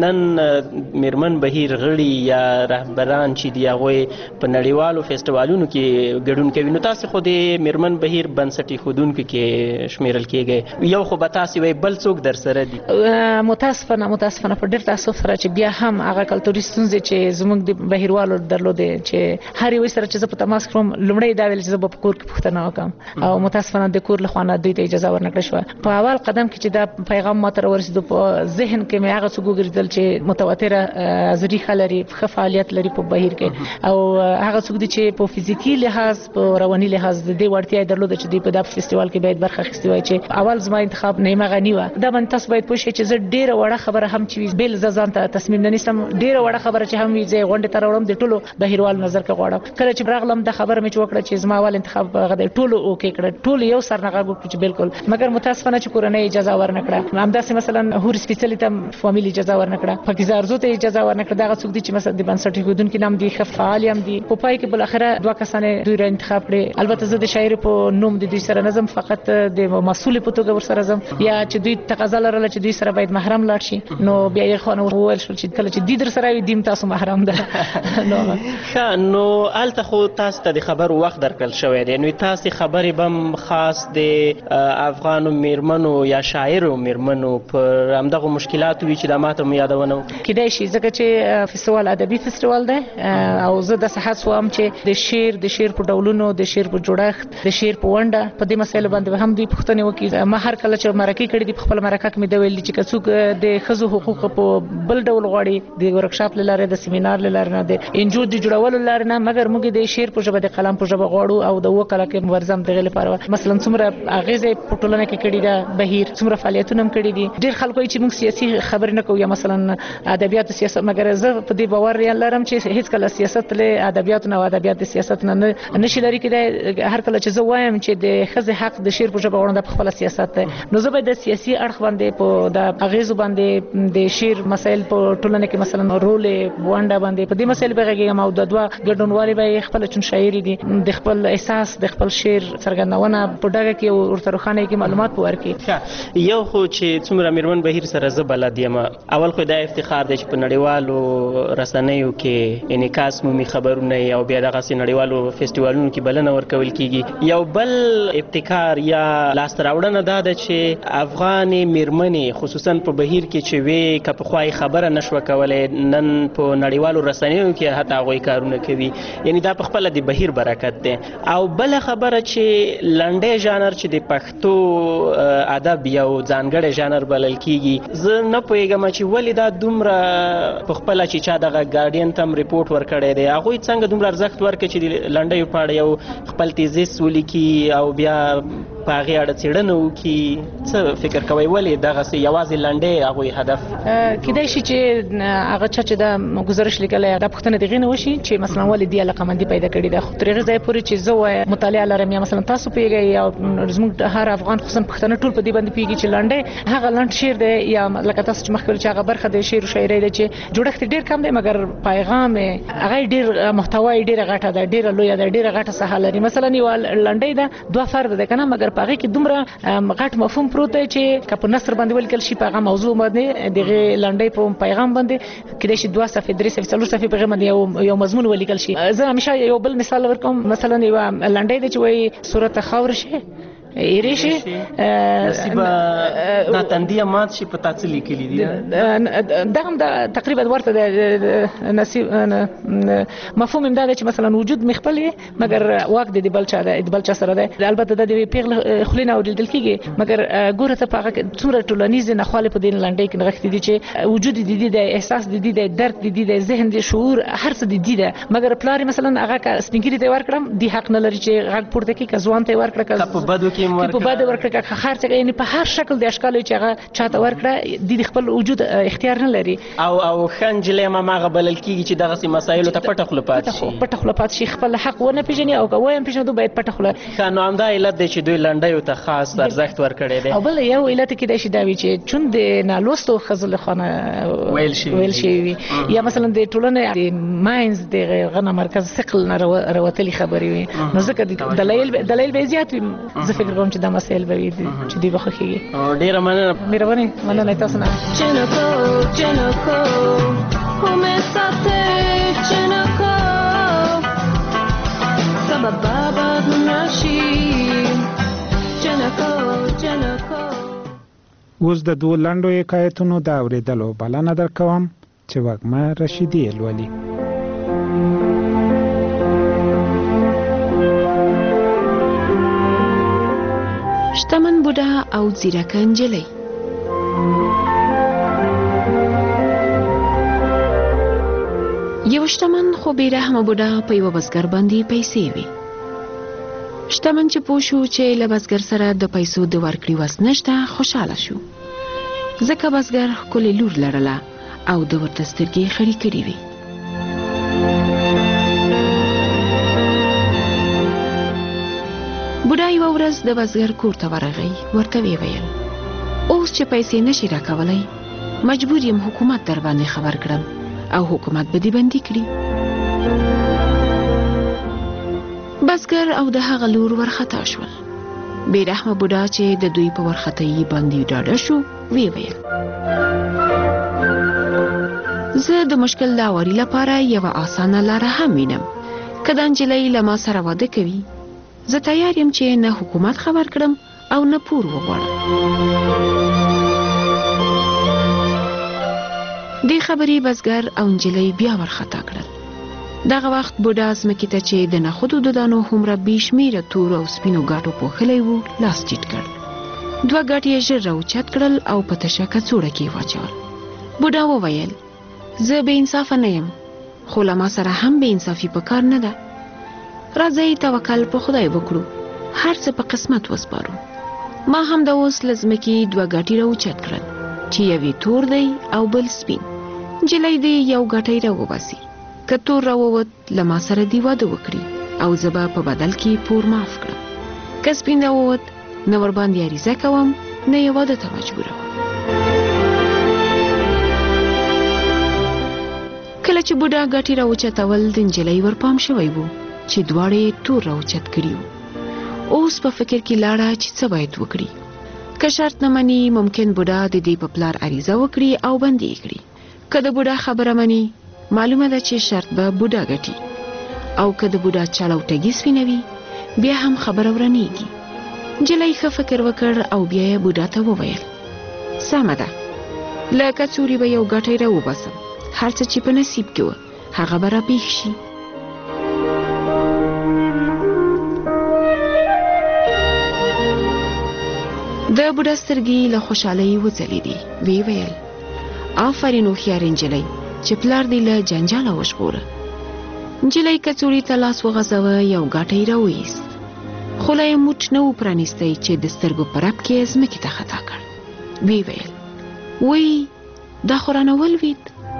نن میرمن بهیر غړي یا رهبران چې دی هغوی په نړیوالو فیسټیوالونو کې ګډون کوي. نو تاسو خو د میرمن بهیر بنسټ ایښودونکو کې شمیرل کېږئ، یو خو به تاسو وایي بل څوک در سره دي؟ متاسفانه متاسفانه په ډېر تاسف سره چې بیا هم هغه کلتوري ستونزې چې زموږ د بهیروالو درلودې چې هر یو سره چې زه په تماس کړم لومړی دا ویل چې زه به په کور کې پوښتنه وکړم او متاسفانه د کور له خوا نه دوی ته اجازه ورنکړه شوه. په اول قدم کې چې دا پیغام ما ته راورسېدو په ذهن کې مې هغه څوک وګرځېدل چې متواتره ریښه لري، ښه فعالیت لري په بهیر کې او هغه څوک دي چې په فزیکي لحاظ په رواني لحاظ د دې وړتیا یې درلوده چې دوی په دغه فستیوال کې باید برخه اخیستې وای چې اول زما انتخاب نعیمه غني وه. دا باندې تاسو باید پوه شئ چې زه ډېره وړه خبره هم چې بیل زه ځان ته تصمیم نه نیسم، ډېره وړه خبره چې هم وي زه یې غونډې ته راوړم د ټولو بهیروال نظر کې غواړم. کله چې راغلم دا خبره مې چې وکړه چې زما اول انتخاب هغه د ټولو اوکې کړه، ټول یو سر نه غږ وکړو چې بالکل، مګر متاسفانه چې کورنۍ اجازه ورنکړه. همداسې مثلا هور سپیڅلي ته فامیل اجازه ورنکړه، پاکیزه ارزو ته اجازه ورنکړه. دغه څوک دي چې مثلا د بنسټ ایښودونکي نام دي، ښه فعال هم دي. په پای کې بل اخره دوه کسانې دوی را انتخاب کړي. البته زه د شاعر په نوم د دوی سره نظم فقط د مسؤل په توګه ورسره زم، یا چې دوی تقاضا لرله چې دوی سره باید محرم لاړ شي، نو بیا یې خو نو وویل شو چې کله چې دوی در سره وي دیم تاسو محرم ده. نو ښه، نو هلته خو تاسو ته د خبرو وخت درکړل شوی دی، نو تاسې خبرې به هم خاص د افغانو میرمنو یا شاعرو میرمنو پر همدغو مشکلاتو وي چې دا ماته مو یادونه کیدای شي، ځکه چې فستیوال ادبي فستیوال دی او زه داسې هڅه وم چې د شعر د شعر په ډولونو، د شعر په جوړښت، د شعر په ونډه، په دې مسایلو باندې هم دوی پوښتنې وکړي. ما هر کله چې مرکې کړي دي په خپل مرکه کې مې دا ویلي چې که څوک د ښځو حقوق په بل ډول غواړي، د ورکشاپ له لارې، د سیمینار له لارې نه، د انجو د جوړولو له لارې نه، مګر موږ د شعر په ژبه، د قلم په ژبه غواړو او د اوه کاله کې مبارزه هم دغې لپاره مثلا څومره اغېزې په ټولنه کې کړې ده، بهیر څومره فعالیتونه هم کړي دي. ډېر خلک وایي چې موږ سیاسي خبرې نه کوو یا مثلا ادبیات سیاست، مګر زه په دې باور لرم چې هیڅ کله سیاست له ادبیات نه او ادبیات د سیاست نه نشي لري کېدای. هر کله چې زه وایم چې د ښځې حق د شعر په ژبه غواړم، د خپل سیاست دی، نو زه باید د سیاسي اړخ باندې په د اغېزو باندې د شعر مسایل په ټولنه کې مثلا رول ونډه باندې په دې مسایل بغږیږم او د دوه ګډونوالي به خپل چون شاعري دي د خپل احساس د خپل شعر څرګندونه په ډګه کې او ورته روښانه کې معلومات ورکړي. یو خو چې څومره میرمن بهیر سره زه بلد یم، اول خو دا افتخار دی چې په نړیوالو رسنیو کې انعکاس مومي خبرونه او بیا دغسې نړیوالو فیسټیوالونو کې بلنه ورکول کېږي. یو بل ابتکار یا لاسته راوړنه دا ده چې افغانې میرمنې خصوصا په بهیر کې چې وې که پخوا یې خبره نه شوه کولی، نن په نړیوالو رسنیو کې حتی هغوی کارونه کوي، یعنی دا په خپله د بهیر برکت دی. او بله خبره چې لنډی ژانر چې د پښتو ادب یو ځانګړی ژانر بلل کېږي، زه نه پوهېږم چې ولې دا دومره په خپله چې چا دغه ګارډین ته هم رپورټ ورکړی دی، هغوی څنګه دومره ارزښت ورکړي چې د لنډیو په اړه یو خپل تیزیس ولیکي او بیا په هغې اړه څېړنه وکړي. څه فکر کوئ ولې دغسې یوازې لنډۍ هغوی هدف؟ کیدای شي چې هغه چا چې دا ګزارش لیکلی دا پوښتنه د هغې نه وشي چې مثلا ولې دې علاقمندي پیدا کړې ده. خو تر هغې ځایه پورې چې زه وایم مطالعه لرم یا مثلا تاسو پوهېږئ یا زموږ هر افغان خصوصا پښتانه ټول په دې باندې پوهېږي چې لنډۍ هغه لنډ شعر دی یا لکه تاسو چې مخکې ویل چې هغه برخه د شعر و شاعرۍ دی چې جوړښت یې ډېر کم دی مګر پیغام یې هغه یې ډېر محتوا یې ډېره غټه ده، ډېره لویه ده، ډېره غټه ساحه لري. مثلا یوه لنډۍ ده دوه فرد ده که نه، مګر په هغې کې دومره غټ مفهوم پروت دی چې که په نثر باندې ولیکل شي په هغه موضوع باندې د هغې لنډۍ په پیغام باندې کېدای شي دوه صفحې درې صفحې څلور صفحې په هغې باندې یو یو مضمون ولیکل شي. زه همیشه یو بل مثال ورکوم، مثلا یوه لنډۍ ده چې وایي صورت خاور شي ایری شي نصیبه دا تندیه مات شي په تا څه لیکلي دي؟ دا هم د تقریبا ورته د نصیب مفهوم هم دا دی چې مثلا وجود مې خپل وي مګر واک د بل چا د بل چا سره دی. البته د دې پیغله خولې نه اورېدل کېږي مګر ګوره ته په هغه کې څومره ټولنیزې نخوالې په دې لنډۍ کې نغښتې دي چې وجود د دې دی، احساس د دې دی، درد د دې دی، ذهن د شعور هر څه د دې دی. مګر پلار یې مثلا هغه که سپین ږیري ته یې ورکړم دې حق نه لري چې غږ پورته کړي، که ځوان ته یې ورکړه، که په بدو کې په بده ورکړه، که هر څه یعنې په هر شکل د اشکالو چې هغه چاته ورکړه د خپل وجود اختیار نه لري. او او ښه نجلۍ هم هماغه بلل کېږي چې دغسې مسایلو ته پټه خوله پاتې شي پټه خوله پاتې شي خپل حق ونه پېژني او که ویې هم پېژنو باید پټه خوله. ښه، نو همدا علت دی چې دوی لنډیو ته خاص ارزښت ورکړی دی. او بل یو علت یې کېدای شي دا وي چې چون د نالوستو ښځو له خوا ویل شوي وي یا مثلا د ټولنې د ماینز د هغه نه مرکز ثقل نه راوتلي خبرې وي، نو ځکه دلایل دلایل به یې زیات وي. زه فکر فکر کوم چې دا مسایل به وي چې دوی به خوښېږي. ډېره مننه. مهرباني مننه تاسو نه. جنکو جنکو همساته جنکو سبب بابا نشي جنکو جنکو. اوس د دوه لنډو حکایتونو د اورېدلو بلنه درکوم چې وږمه رشیدي یې لولي. شتمن بوډا او ځیرکه نجلۍ. یو شتمن خو بې رحمه بوډا په یوه بزګر باندې پیسې وې. شتمن چې پوه شو چې له بزګر سره د پیسو د ورکړې وس نشته خوشحاله شو، ځکه بزګر ښکلې لور لرله او د ورته سترګې خړې کړې وې. بوډا یوه ورځ د بزګر کور ته ورغی، ورته ویې ویل اوس چې پیسې نشي راکولی مجبور یم حکومت در باندې خبر کړم او حکومت به دې بندي کړي. بزګر او د هغه لور ورخطا شول. بې رحمه بوډا چې د دوی په ورختایي باندې ډاډه شو ویې ویل زه د مشکل د هواري لپاره یوه اسانه لاره هم وینم. که دا نجلۍ له ما سره واده کوي زه تیار یم چې نه حکومت خبر کړم او نه پور وغواړم. دې خبرې بزګر او نجلۍ بیا ورخطا کړل. دغه وخت بوډا ځمکې ته چې د نخودو د دانو هومره بې شمېره تورو او سپینو ګاټو پوښلی و لاس ټیټ کړ. دوه ګاټ یې ژر راوچت کړل او په تشه کڅوړه کې یې واچول. بوډا وویل زه بې انصافه نه یم، خو له ما سره هم بې انصافي په کار نه ده. راځئ توکل په خدای وکړو، هر څه په قسمت وسپارو. ما هم د اوس له ځمکې دوه ګاټي راوچت کړل چې یوې تور دی او بل سپین. نجلۍ دې یو ګاټی راوباسي، که تور راووت له ما سره دې واده وکړي او زه به په بدل کې پور معاف کړم. که سپین راووت نه ورباندې عریضه کوم نه یې واده ته مجبوروم. کله چې بوډا ګاټي راوچتول د نجلۍ ورپام شوی و چې دواړه یې تور راوچت کړي وو. اوس په فکر کې لاړه چې څه باید وکړي. که شرط نه مني ممکن بوډا د دې په پلار عریضه وکړي او بندي یې کړي. که د بوډا خبره مني معلومه ده چې شرط به بوډا ګټي، او که د بوډا چل او ټګي سپینوي بیا هم خبره ورنیږي. نجلۍ ښه فکر وکړ او بیا یې بوډا ته وویل سمه ده، له کڅوړې به یو ګاټی راوباسم، هر څه چې په نصیب کې وه هغه به راپېښ شي. د بوډا سترګې له خوشحالۍ وځلېدې. ویې ویل آفرین هوښیارې نجلۍ چې پلار دې له جنجاله وژغوره. نجلۍ کڅوړې ته لاس وغځوه، یو ګاټی راوایست، خوله یې موټ نه و پرانیستی چې د سترګو په رپ کې یې ځمکې ته خطا کړ. ویې ویل وی دا خو رانه ولوېد.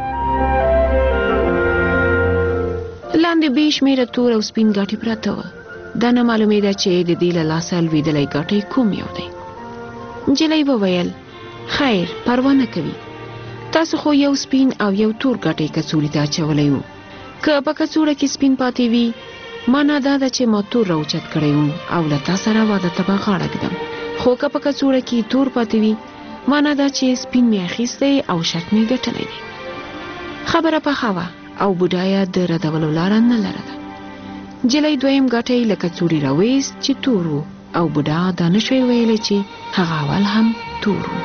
لاندې بې شمېره تور او سپین ګاټي پراته وه. دا نه معلومېده چې د دې له لاسه لوېدلی ګاټی کوم یو دی. نجلۍ وویل خیر پروا نه کوي، تاسو خو یو سپین او یو تور ګاټی کڅوړې ته اچولی و. که په کڅوړه کې سپین پاتې وي معنا دا ده چې ما تور راوچت کړی وم او له تا سره واده ته به غاړه ږدم. خو که په کڅوړه کې تور پاتې وي معنا دا چې سپین مې اخیستی او شرط مې ګټلی دی. خبره پخه وه او بوډا یې د ردولو لاره نه لرله. نجلۍ دویم ګاټی له کڅوړې راویست چې تور و او بوډا دا نشوی ویلی چې هغه اول هم تور و.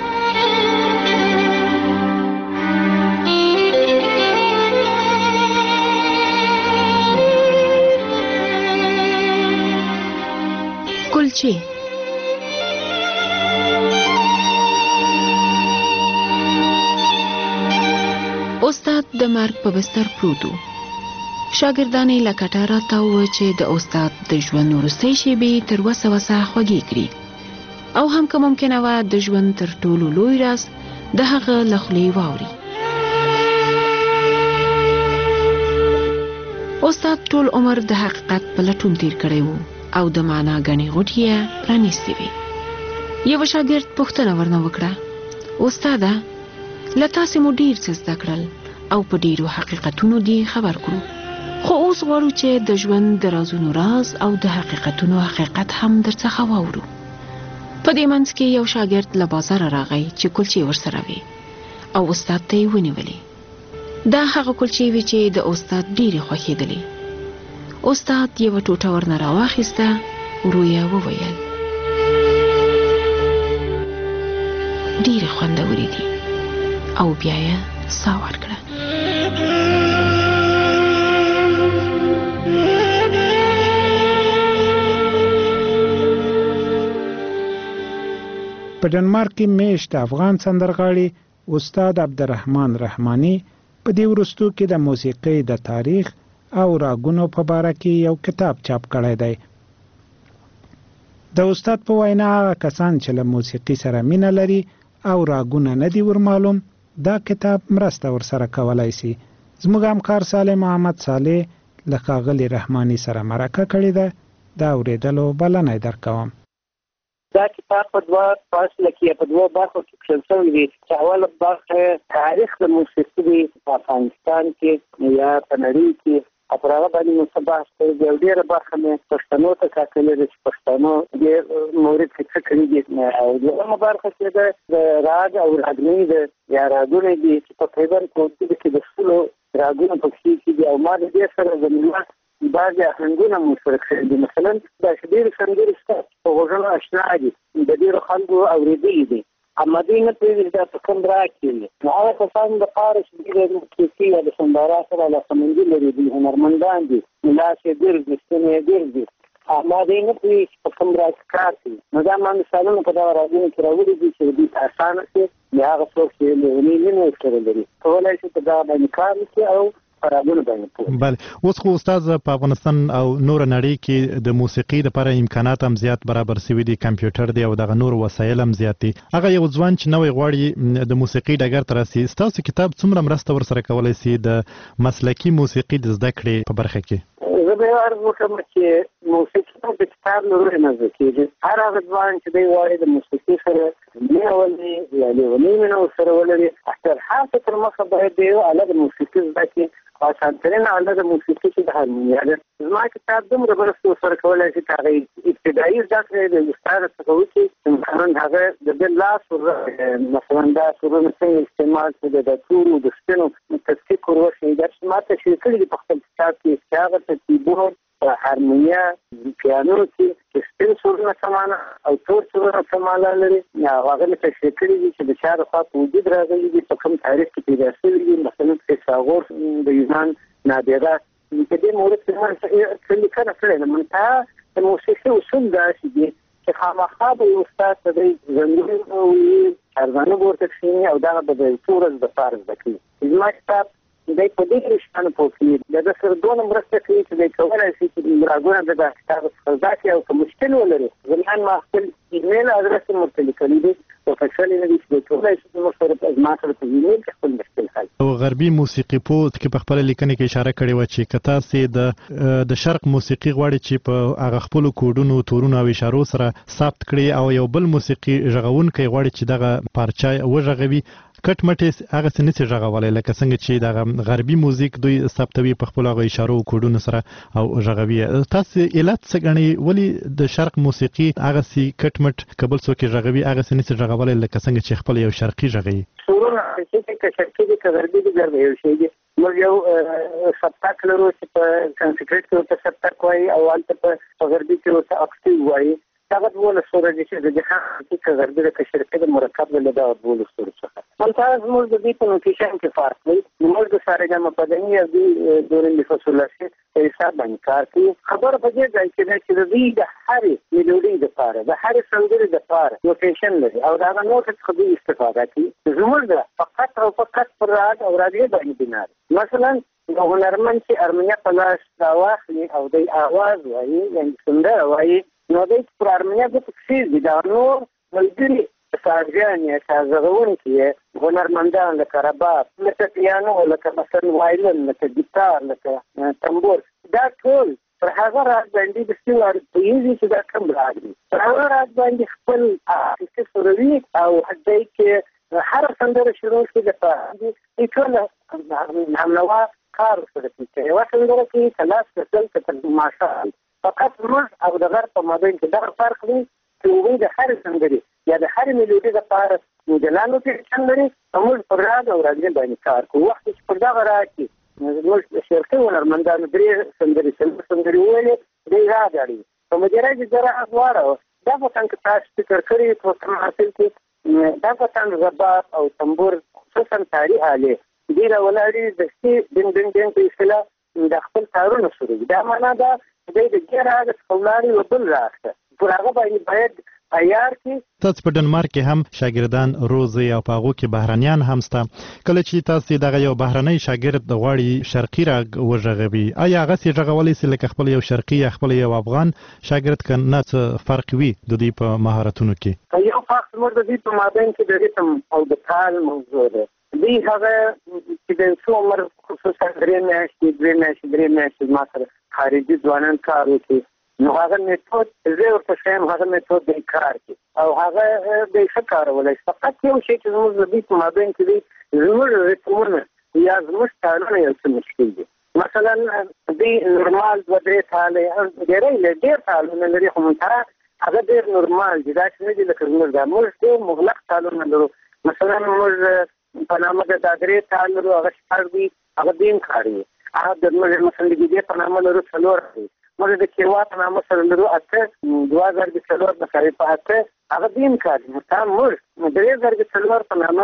کلچې استاد د مرګ په بستر پروت و. شاګردان یې له کټه راتاو چې د استاد د ژوند وروستۍ شېبې تر وسه وسه خوږې کړي، او هم که ممکنه وه د ژوند تر ټولو لوی راز د هغه له خولې واوري. استاد ټول عمر د حقیقت په لټون تیر کړی و او د معنا ګڼې غوټې یې پرانیستې وې. یوه شاګرد پوښتنه ورنه وکړه استاده له تاسې مو ډېر څه زده کړل او په ډېرو حقیقتونو دې خبر کړو، خو اوس غواړو چې د ژوند د رازونو راز او د حقیقتونو حقیقت هم درڅخه واورو. په دې منځ کې یو شاګرد له بازار راغی چې کلچې ورسره وي او استاد ته یې ونیولې. دا هغه کلچې وې چې د استاد ډېرې خوښېدلې. استاد یوه ټوټه ورنه راواخیسته، ورو یې وویل ډېرې خوندورې دي او بیا یې ساه ورکړه. په ډنمارک کې میشت افغان سندرغاړي استاد عبدالرحمن رحماني په دې وروستو کې د موسیقۍ د تاریخ او راګونو په باره کې یو کتاب چاپ کړی دی. د استاد په وینا هغه کسان چې له موسیقي سره مینه لري او راګونه نه دي ورمعلوم، دا کتاب مرسته ورسره کولی سي. زموږ همکار صالح محمد صالح له ښاغلي رحماني سره مرکه کړې ده. د اورېدلو بلنه یې درکوم. دا کتاب په دوه فصله کې په دوه برخو کې کښل شوی دی چې اوله برخه تاریخ د موسیقي دی په افغانستان کې یا په نړۍ کې او پر هغه باندې مو څه بحث کوي. یو ډېره برخه مې پښتنو ته ټاکلې ده چې پښتنو دې مورد کې څه کړي دي، او دویمه برخه چې ده د راګ او راګنۍ ده یا راګونه دي چې په تقریبا کوټې کې د ټولو راګونه پکې کې دي او ما د دې سره زمینه بعضې آهنګونه مو سره کړي دي. مثلا داسې ډېرې سندرې شته په غوږونو اشنا دي، د ډېرو خلکو اورېدلي دي، اما دوی نه پوهېږي دا په کوم راګ کې دي. نو هغه کسانو دپاره چې ډېره موسیقي یا د سندره سره علاقمندي لري، دوی هنرمندان دي، لاس یې ګرځ دي، ستونی یې ګرځ دي، اما دوی نه پوهېږي چې په کوم راګ کار کوي. نو دا ما مثالونه په دغه راګونو کې راوړي دي چې دوی ته اسانه شي یا هغه څوک چې لیونۍ مینه ورسره لري کولی شي په دغه باندې کار وکړي او بله. اوس خو استاد په افغانستان او نور نړۍ کې د موسیقي لپاره امکانات هم زیات برابر شوي دي، کمپیوټر دی او دغه نور وسایل هم زیات دي. هغه یو ځوان چې نوی غواړي د موسیقي ډګر ته راسي، ستاسو کتاب څومره مرسته ورسره کولی سي د مسلکي موسیقي د زده کړې په برخه کې؟ زه به یې عرض وکړم چې موسیقي د کتاب له لورې نه زده کېږي. هر هغه ځوان چې دی غواړي د موسیقي سره مینه ولري یا لیونۍ مینه ورسره ولري، تر هر څه تر مخه باید د یو آله د موسیقي زده کړي او اسانترینه آله د موسیقي چې د هارمونیا ده. زما کتاب دومره مرسته ورسره کولی شي چې هغه ابتدایي زده کړې د استاد څخه وکړي، مثلا هغه د ده لاس مثلا دا سورونه څنګه استعمال کړي، د تورو د سپینو تفکیک ور وښیي. دا چې ما تشریح کړي دي په خپل کتاب کې چې هغه ته کیبورډ، هارمونیا، پیانو کې چې سپین سورونه څه معنا او تور سورونه څه معنا لري، هغه مې تشریح کړي دي چې د چا لخوا په وجود راغلي دي، په کوم تاریخ کې پیدا شوي دي. مثلا فیثاغورس د یونان نابغه په دې مورد کې ما څه لیکنه کړې ده. منتها د موسیقي اصول داسې دي چې خامخا به یو استاد ته دی ځانګړي ووایي، ارزانه به ورته کښېني او دغه به د څو ورځو دپاره زده کړي. زما کتاب دی په دې رشتانو پوه کوي، د ده سره دونه مرسته کوي چې دی کولی شي چې راګونه د دغه کتاب څخه زده کړي او که مشکل ولري. زما ما خپل ایمیل ادرس یې ورته لیکلی دی او فشل یې نه دي چې دی کولی شي زموږ سره زما سره په ایمیل کې خپل مشکل حل کړي. غربي موسیقي پوه کې په خپله لیکنه کې اشاره کړې وه چې که تاسې د د شرق موسیقي غواړئ چې په هغه خپلو کوډونو، تورونو او اشارو سره ثبت کړي او یو بل موسیقي غږونکی غواړي چې دغه پارچه وغږوي، کټ مټ هغه څه نشي غږولی لکه څنګه چې دغه غربي موزیک دوی ثبتوي په خپلو هغه اشارو او کوډونو سره او غږوي. تاسې علت څه ګڼئ ولې د شرق موسیقي هغسې کټ مټ که بل څوک یې غږوي هغسې نشي غږولی لکه څنګه چې خپل یو شرقي غږوي؟ سورونه که شرقي دي که غربي دي ګرد یو شی دي. موږ یو سبتک لرو چې په سانسکریټ کې ورته سبتک وایي او هلته په غربي کې ورته اکټیو وایي. هغه دولس سوره دي چې د جهان که غربي ده که شرقي ده مرکب ده له دغه دولس سورو څخه. منتها زموږ د دوی په نوټیشن کې فرق دی. موږ د سارګام پدني او دوی دورې میفصلاسي په حساب باندې کار کوي. خبره په دې ځای کې ده چې د دوی د هرې میلودۍ دپاره د هرې سندرې دپاره نوټیشن لري او د هغه نوټ څخه دوی استفاده کوي. زموږ ده فقط او فقط پر راګ او راګې باندې بنا ده. مثلا د هنرمند چې ارمنیا په لاس راواخلي او دی اواز وایي یعنې سندره وایي، نو دی پر ارمنیا د تکسیر دي دا نور ملګري سازګان یا سازغونکي هنرمندان لکه رباب، لکه پیانو، لکه مثلا وایلن، لکه ګیتار، لکه تنبور، دا ټول پر هغه راګ باندې د سپین پوهېږي چې دا کوم راګ دی. پر هغه راګ باندې خپل کیسې سروي او دی کې هر سندره شروع شي دپاره دوی ټوله همنوا کار ورسره کوي. یوه سندره کې که لاس کتل که ماشاءالله فقط موږ او د غرب په مابین کې دغه فرق دی چې هغوی د هرې سندرې یا د هرې میلودي دپاره موډلانو پیژن لري او موږ پر راګ او راګرې باندې کار کوو. وخت چې پر دغه راګ کې زموږ شرقي هنرمندانو درې سندرې څلور سندرې وویلې دی راګ اړوي په مجره کې زه راګ واړوه. دا په تن کې تاسو فکر کړی په محافل کې دا په تن رباب او تنبور خصوصا تاري آلې دې راولاړې د سی دن دن دن په اصطلاح د خپل تارونه سروي. دا معنا ده د دې راګ څخه ولاړې و بل راګ ته پر هغه باندې باید عیار کې. تاسو په ډنمارک کې هم شاګردان روزي او په هغو کې بهرانیان هم سته. کله چې تاسو دغه یو بهرنی شاګرد غواړي شرقي راګ وژغوي، آیا هغه سي ژغولی سي لکه خپل یو شرقي یا خپل یو افغان شاګرد کنه څه فرق وي د دې په مهارتونو کې؟ یو فرق موږ د دې په مابین کې د ریتم او د تال موضوع ده. دې هغه چې د څو عمر خصوصا درې میاشتې درې میاشتې درې میاشتې ما سره خارجي ځوانان کار وکړي نو هغه میتود زه ورته ښیم هغه میتود دی کار کوي او هغه دی ښه کارولای شي. فقط یو شی چې زموږ د دې په مابین کې دی زموږ ریتمونه یا زموږ تالونه یو څه مشکل دي. مثلا دی نورمال دوه درې تالې ډېری ډېر تالونه لري خو منتها هغه ډېر نورمال دي. دا چې نه دي لکه زموږ دا موږ ډېر مغلق تالونه لرو. مثلا موږ په نامه د دا درې تال لرو هغه شپږ دي هغه دیم کاروي. هغه د موږ مثلا د دې په نامه لرو څلور دي. موږ د کیوا په نامه سره لرو اته دوه زره څلور د خاري په اته هغه دیم کار متا موږ درې زره څلور په نامه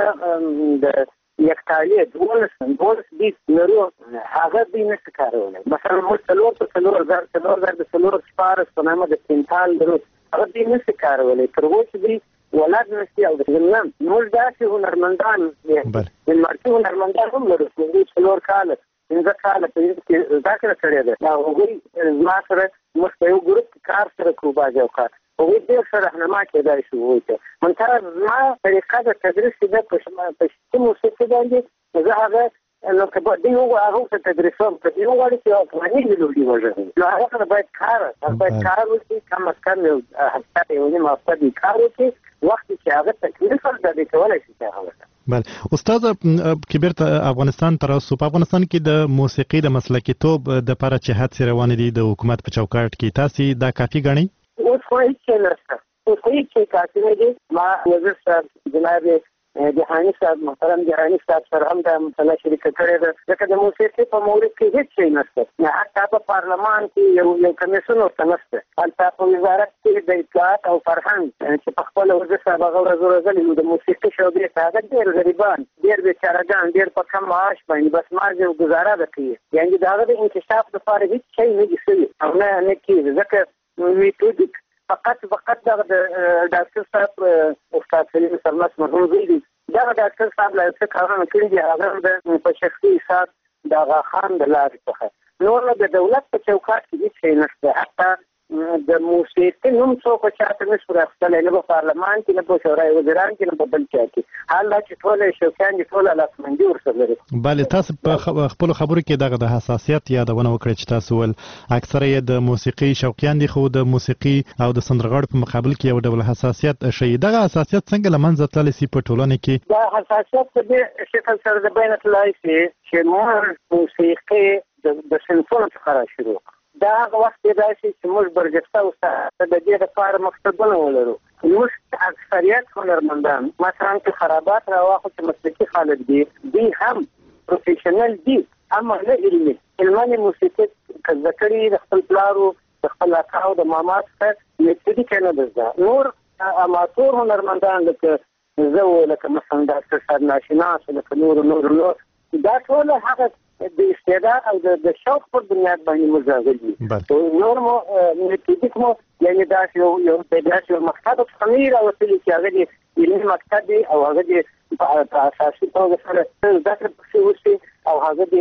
د یکتالیه دولس دولس دي لرو هغه دې نه کارونه. مثلا موږ څلور په څلور زره څلور زره څلور سپارس په نامه د سنتال لرو هغه دې نه کارونه. تر اوسه دې ولادت نشي او د نن موږ داسې هنرمندان دي د مرکز هنرمندان هم لرو چې څلور کال څنګه کال په دې کې ذکر کړی دی. دا هغوی ما سره موږ په یو ګروپ کې کار سره کوو باز یو کار هغوی ډېر ښه رهنما کېدای شي. هغوی ته منتها زما طریقه د تدریس چې ده په شتي موسیقي باندې زه هغه نو که دوی هغو ته تدریسوم که دوی وغواړي چې افغاني میلودي وژغوي نو هغه سره باید کار هغه باید کار وکړي کم از کم یو هفته یو نیمه هفته دې کار وکړي. وخت چې هغه تکلیف ورته دی کولی شي چې هغه بله استاد که بیرته افغانستان ته راسو په افغانستان کې د موسیقي د مسلکیتوب دپاره چې هڅې روانې دي د حکومت په چوکاټ کې تاسې دا کافي ګڼئ؟ اوس خو هېڅ شی نشته اوس خو هېڅ شی کافي نه دي. ما وزیر صاحب جناب جهاني صاحب محترم جهاني صاحب سره هم دا مسله شریکه کړې ده ځکه د موسیقي په مورد کې هېڅ شی نشته. حتی په پارلمان کې یو یو کمیسیون ورته نشته. هلته په وزارت کې د اطلاعات او فرهنګ چې په خپله وزیر صاحب هغه ورځ ورغلي وو د موسیقي شعبې ته هغه ډېر غریبان ډېر بېچارهګان ډېر په کم معاش باندې بس مازې او ګزاره ده کوي. یعنې د هغه د انکشاف لپاره هېڅ شی نه دي شوي او نه نه کېږي ځکه میتودیک فقط فقط دغه د ډاکټر صاحب استاد سلیم سرمس مرحوم زوی دی دغه ډاکټر صاحب لا څه کارونه کړي دي هغه د په شخصي حساب د آغا خان د لارې څخه نور د دولت په چوکاټ کې هېڅ شی نشته. حتی د موسیقي نوم څوک چاته نشو راخیستلی نه په پارلمان کې نه په شورای وزیران کې نه په بل چا کې. حال دا چې ټوله شوقیان دي ټوله لاسمندي ورسره لري. بله تاسو په خپلو خبرو کې دغه د حساسیت یادونه وکړئ چې تاسو ول اکثره یې د موسیقي شوقیان دي خو د موسیقي او د سندرغاړو په مقابل کې یو ډول حساسیت ښیي. دغه حساسیت څنګه له منځه تللی سي په ټولنه کې؟ دا حساسیت په دې شکل سره د بیان تللی سي چې موږ موسیقي د صنفونو څخه را شروع دا هغه وخت دی داسې چې موږ برجسته استاد د دې لپاره مقصدونه ولرو. موږ اکثریت هنرمندان مثلا که خرابات راواخلو چې مسلکي خلک دي دوی هم پروفیشنل دي اما نه علمي علمانې موسیقي که زده کړي د خپل پلارو د خپل اکا او د ماما څخه میتودیک نه ده زده. نور اماتور هنرمندان لکه زه و لکه مثلا ډاکټر صاحب ناشناس لکه نور نور نور دا ټول هغه د استعداد او د شوق پر بنیاد باندې موږ راغلي. نور مو میتودیک مو یعنې داسې یو یو داسې یو مقصد څخه نه یې راوتلي چې هغه د علمي مقصد دی او هغه د په اساسي توګه سره زده کړه پکښې وشي او هغه د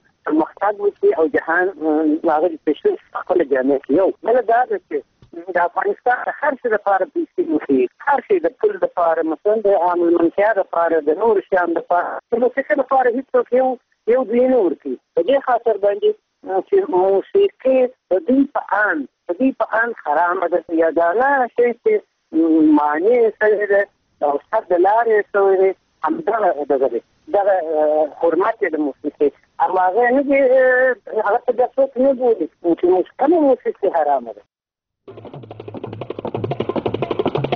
مقصد وشي او جهان هغه د تشویش په خپله جامع کړي. یو بله دا ده چې د افغانستان د هر څه لپاره پیسې وشي هر شی د پل لپاره مثلا د عامل منشیا لپاره د نورو شیانو لپاره د موسیقي لپاره هېڅوک یو یو دوی نه ورکوي. په دې خاطر باندې چې موسیقي په دوی په آن په دوی په آن حرامه ده یا دا نه شی چې معنی سوی ده او سر د لارې سوی دی همدغه دغه دی دغه حرمت یې د موسیقي اما هغه نه دي هغه ته بیا څوک نه بولي چې موسیقي موسیقي حرامه ده.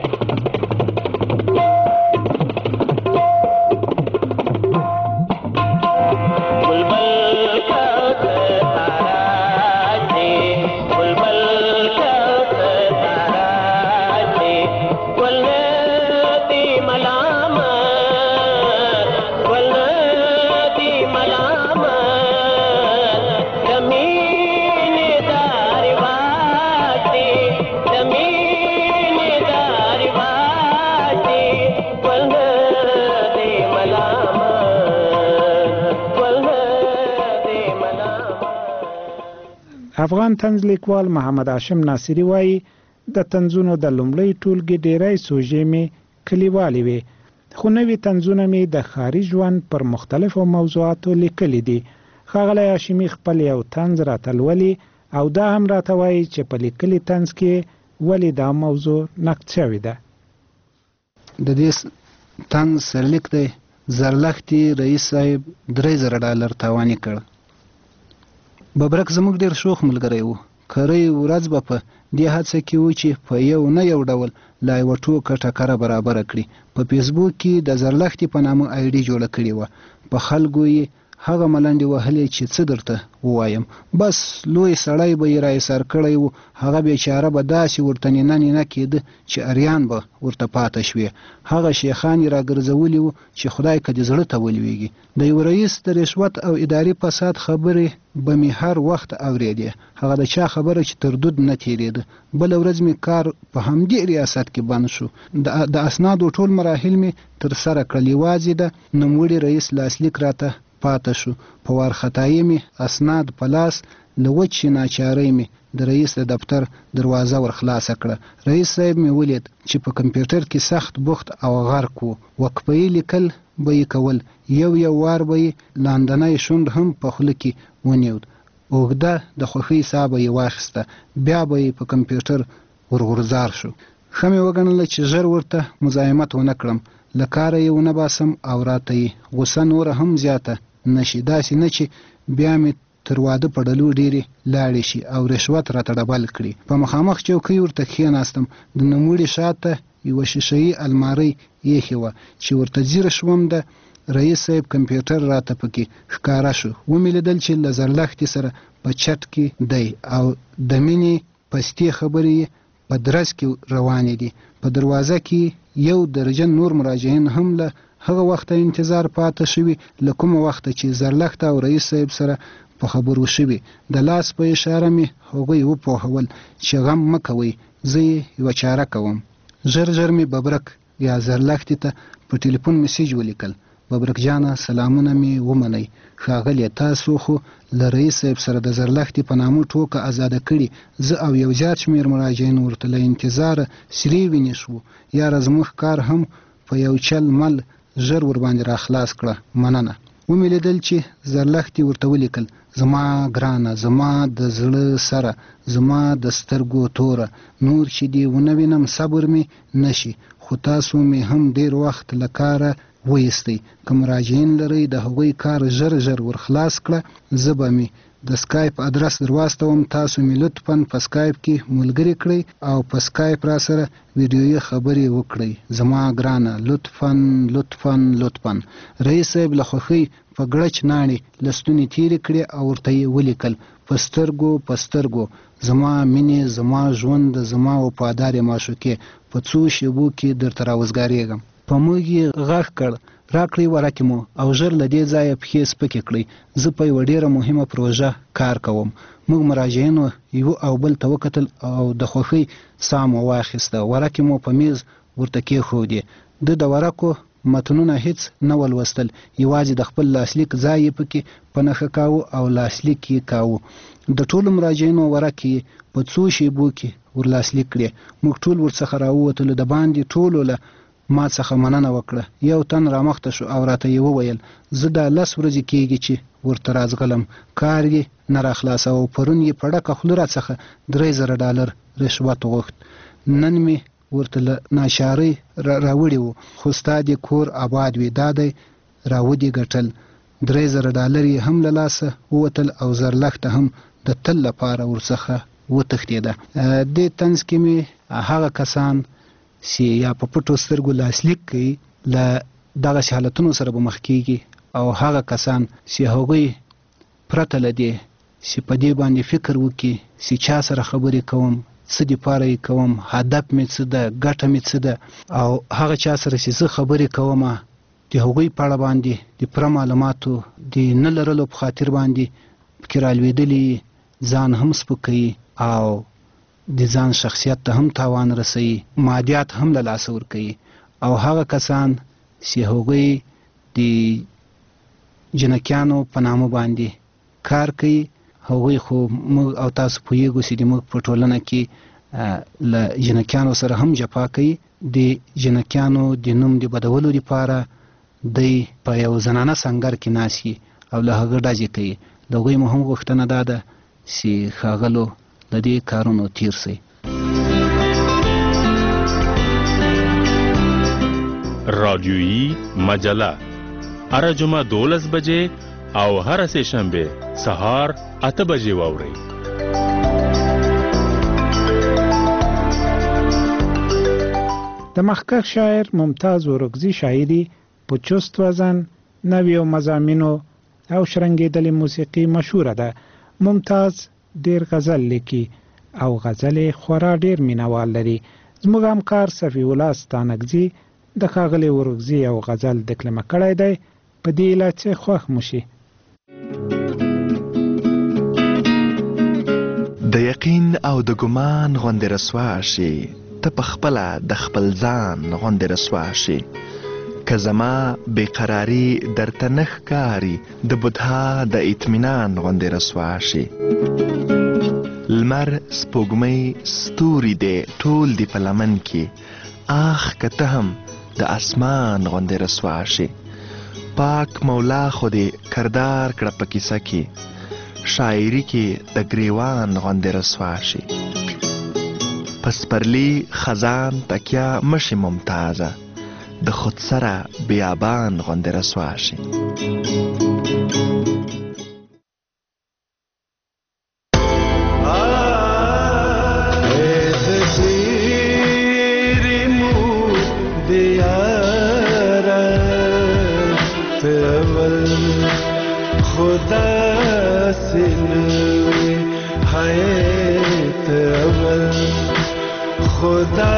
افغان طنز لیکوال محمد هاشم ناصری وایي د طنزونو د لومړۍ ټولګې ډیری سوژې مې کلیوالې وې، خو نوي طنزونه مې د ښاري ژوند پر مختلفو موضوعاتو لیکلي دي. ښاغلی هاشمي خپل یو طنز راته لولي او دا هم راته وایي چې په لیکلي طنز کې ولې دا موضوع نقد شوې ده. د دې طنز سرلیک دی زرلښتي رئیس صاحب درې زره ډالر تاواني کړ. ببرک زموږ ډېر شوخ ملګری و. کری ورځ به په دې هڅه کې و چې په یو نه یو ډول لا یوه ټوکه ټکره برابره کړي. په فیسبوک کې د زرلښتي په نامه آی ډي جوړه کړې وه. په خلکو یې هغه ملنډې وهلې چې څه درته ووایم. بس لوی سړی به یې راایسار کړی و. هغه بیچاره به داسې ورته نینا نینا کېده چې اریان به ورته پاته شوې. هغه شیخان یې راګرځولي وو چې خدای که دې زړه ته ولوېږي. د یو رئیس د رشوت او اداري فساد خبرې به مې هر وخت اورېدې. هغه د چا خبره چې تر دود نه تېرېده. بله ورځ مې کار په همدې ریاست کې بند شو. د اسنادو ټول مراحل مې ترسره کړل. یوازې د نوموړي رئیس لاسلیک راته پاته شو. په وارخطایي مې اسناد په لاس له وچې ناچارۍ مې د رئیس د دفتر دروازه ور خلاصه کړه. رئیس صاحب مې ولید چې په کمپیوټر کې سخت بوخت او غرق و. وقفه‌یي لیکل به یې کول. یو یو وار به یې لاندنی شونډ هم په خوله کې ونیود. اوږده د خوښۍ ساه به یې واخیسته. بیا به یې په کمپیوټر ورغورځار شو. ښه مې وګڼله چې ژر ورته مزاحمت ونه کړم. له کاره یې ونه باسم او راته یې غوسه نوره هم زیاته نشي. داسې نه چې بیا مې تر واده په ډلو ډېرې لاړې شي او رشوت راته ډبل کړي. په مخامخ چوکۍ ورته کښېناستم. د نوموړي شاته یوه شیشهیي المارۍ ایښې وه چې ورته ځیره شوم. د رئیس صاحب کمپیوټر راته پکې ښکاره شو. ومې لیدل چې له زرلښتي سره په چټ کې دی او د مینې پستې خبرې یې په درز کې روانې دي. په دروازه کې یو درجن نور مراجعین هم له هغه وخته انتظار پاته شوي له کومه وخته چې زرلښت او رئیس صاحب سره په خبرو شوي. د لاس په اشاره مې هغوی وپوهول چې غم مه کوئ، زه یې یوه چاره کوم. ژر ژر مې ببرک یا زرلښتي ته په ټلیفون میسیج ولیکل. ببرک جانه سلامونه مې ومنئ. ښاغلیه تاسو خو له رئیس صاحب سره د زرلښتي په نامه ټوکه ازاده کړي. زه او یو زیات شمېر مراجعین ورته له انتظاره سرې وینې شو. یاره زموږ کار هم په یو چل مل ژر ورباندې را خلاص کړه. مننه. ومې لیدل چې زرلښتي ورته ولیکل زما ګرانه، زما د زړه سره، زما د سترګو توره، نور چې دې ونه وینم صبر مې نشي. خو تاسو مې هم ډېر وخت له کاره ویستی. که مراجعین لرئ د هغوی کار ژر ژر ورخلاص کړه. زه به مې د سکایپ ادرس در واستوم. تاسو مې لطفاً په سکایپ کې ملګري کړئ او په سکایپ را سره ویډیویي خبرې وکړئ. زما ګرانه لطفاً لطفاً لطفاً. رئیس صاحب له خوښۍ په ګړچ ناڼې له ستونې تېرې کړې او ورته یې ولیکل په سترګو په سترګو زما مینې، زما ژوند، زما وفادارې معشوقې، په څو شېبو کې درته راوزګارېږم. په موږ یې غږ کړ راکړئ ورکې مو او ژر له دې ځایه پښې سپکې کړئ. زه په یوه ډېره مهمه پروژه کار کوم. موږ مراجعینو یو او بل ته وکتل او د خوښۍ ساه مو واخیسته. ورکې مو په میز ورته کېښودې. ده د ورکو متنونه هیڅ نه ولوستل. یوازې د خپل لاسلیک ځای یې پکې په نښه کاوه او لاسلیک یې کاوه. د ټولو مراجعینو ورکې په څو شېبو کې ورلاسلیک کړې. موږ ټول ورڅخه راووتلو. د باندې ټولو له ما څخه مننه وکړه. یو تن رامخته شو او راته یې وویل زه دا لس ورځې کېږي چې ورته راځغلم. کار یې نه راخلاصه او پرون یې په ډکه خوله راڅخه درې زره ډالر رشوت غوښت. نن مې ورته له ناچارۍ راوړي وو. خو ستا دې کور آباد وي، دا دی راودې ګټل. درې زره ډالر یې هم له لاسه ووتل او زرلښته هم د تل لپاره ورڅخه وتښتېده. دې طنز کې مې هغه کسان چې یا په پټو سترګو لاسلیک کوي له دغسې حالتونو سره به مخ کېږي او هغه کسان چې هغوی پرته له دې چې په دې باندې فکر وکړي چې چا سره خبرې کوم، څه دپاره یې کوم، هدف مې څه ده، ګټه مې څه ده، او هغه چا سره چې زه خبرې کوم د هغوی په اړه باندې د پوره معلوماتو د نه لرلو په خاطر باندې پکې رالوېدلي ځان هم سپکوي او د ځان شخصیت ته هم تاوان رسوي، مادیات هم له لاسه ورکوي. او هغه کسان چې هغوی د جنکیانو په نامه باندې کار کوي هغوی خو موږ او تاسو پوهیږو چې موږ په ټولنه کې له جنکیانو سره هم جفا کوي. د جنکیانو د نوم د بدولو لپاره دی په یو زنانه سنګر کې ناسي او له هغه ډزې کوي. د هغوی مو هم غوښتنه دا ده چې ښاغلو له دې کارونو تیر سي. رادیویی مجله هر جمعه دولس بجې او هر سه شنبه سهار اته بجې واورئ. د مخکښ شاعر ممتاز اورکزي شاعري په چست وزن، نویو مضامینو او شرنګېدلې موسیقي مشهوره ده. ممتاز ډیر غزل لیکي او غزل خورا ډیر مینوال لري. زموږ همکار صفی الله ستانکزي د ښاغلي اورکزي او غزل دکلمه کړی دی. په دې ایله چې خوښ مو شي. د یقین او د ګمان غوندې رسوا شي، ته په خپله د خپل ځان غوندې رسوا شي. که زما بېقراري درته نه ښکاري، د بوډا د اطمینان غوندې رسوا شي. لمر سپوږمۍ ستوري دی ټول دی په لمن کې، آخ که ته هم د اسمان غوندې رسوا شي. پاک مولا خو دې کردار کړه په کیسه کې، شاعري کې د ګریوان غوندې رسوا شي. په سپرلي خزان تکیه مشي ممتازه، د خود سره بیابان غوندې رسوا شي. خدا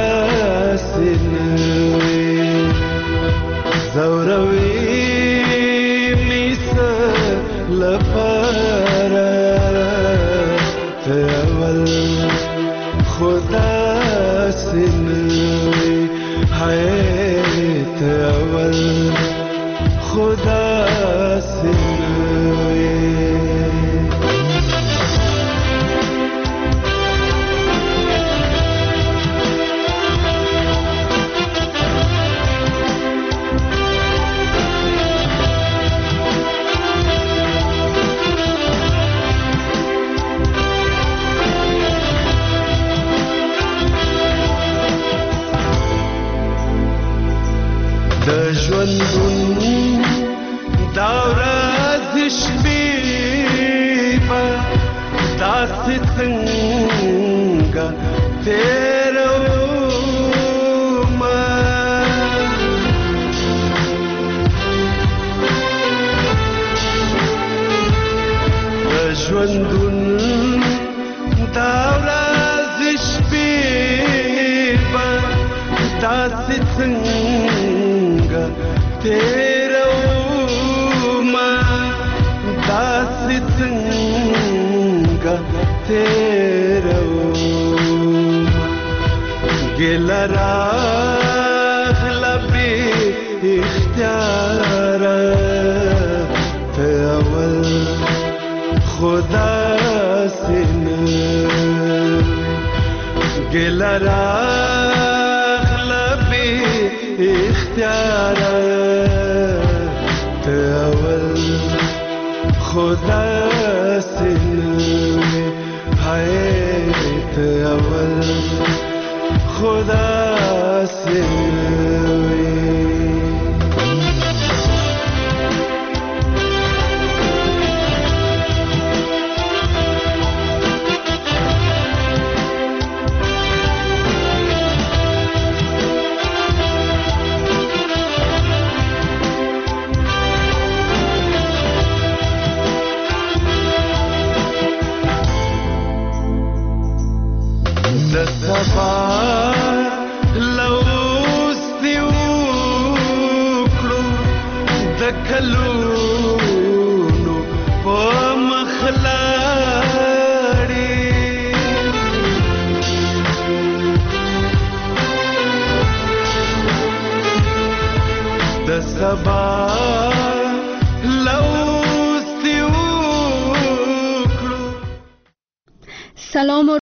سنوي زوروي ميسا لپاره تول خدا سنوي هاي تول خدا سنوي. ژوندون دا ورځ شپې به داسې څنګه تېرومه، د ژوندون دا ورځ شپې به داسې څنګه تیروما، داسې څنګه تیروما. ګیله راغله بې اختیاره، ته اول خو داسې نه. ګیله راغله بې اختیاره، ته اول خدا سنوي هاي ته اول خدا سنوي. سبا لوس دی وکړو د کلونو په مخلاړي، د سبا لوس دی وکړو سلام و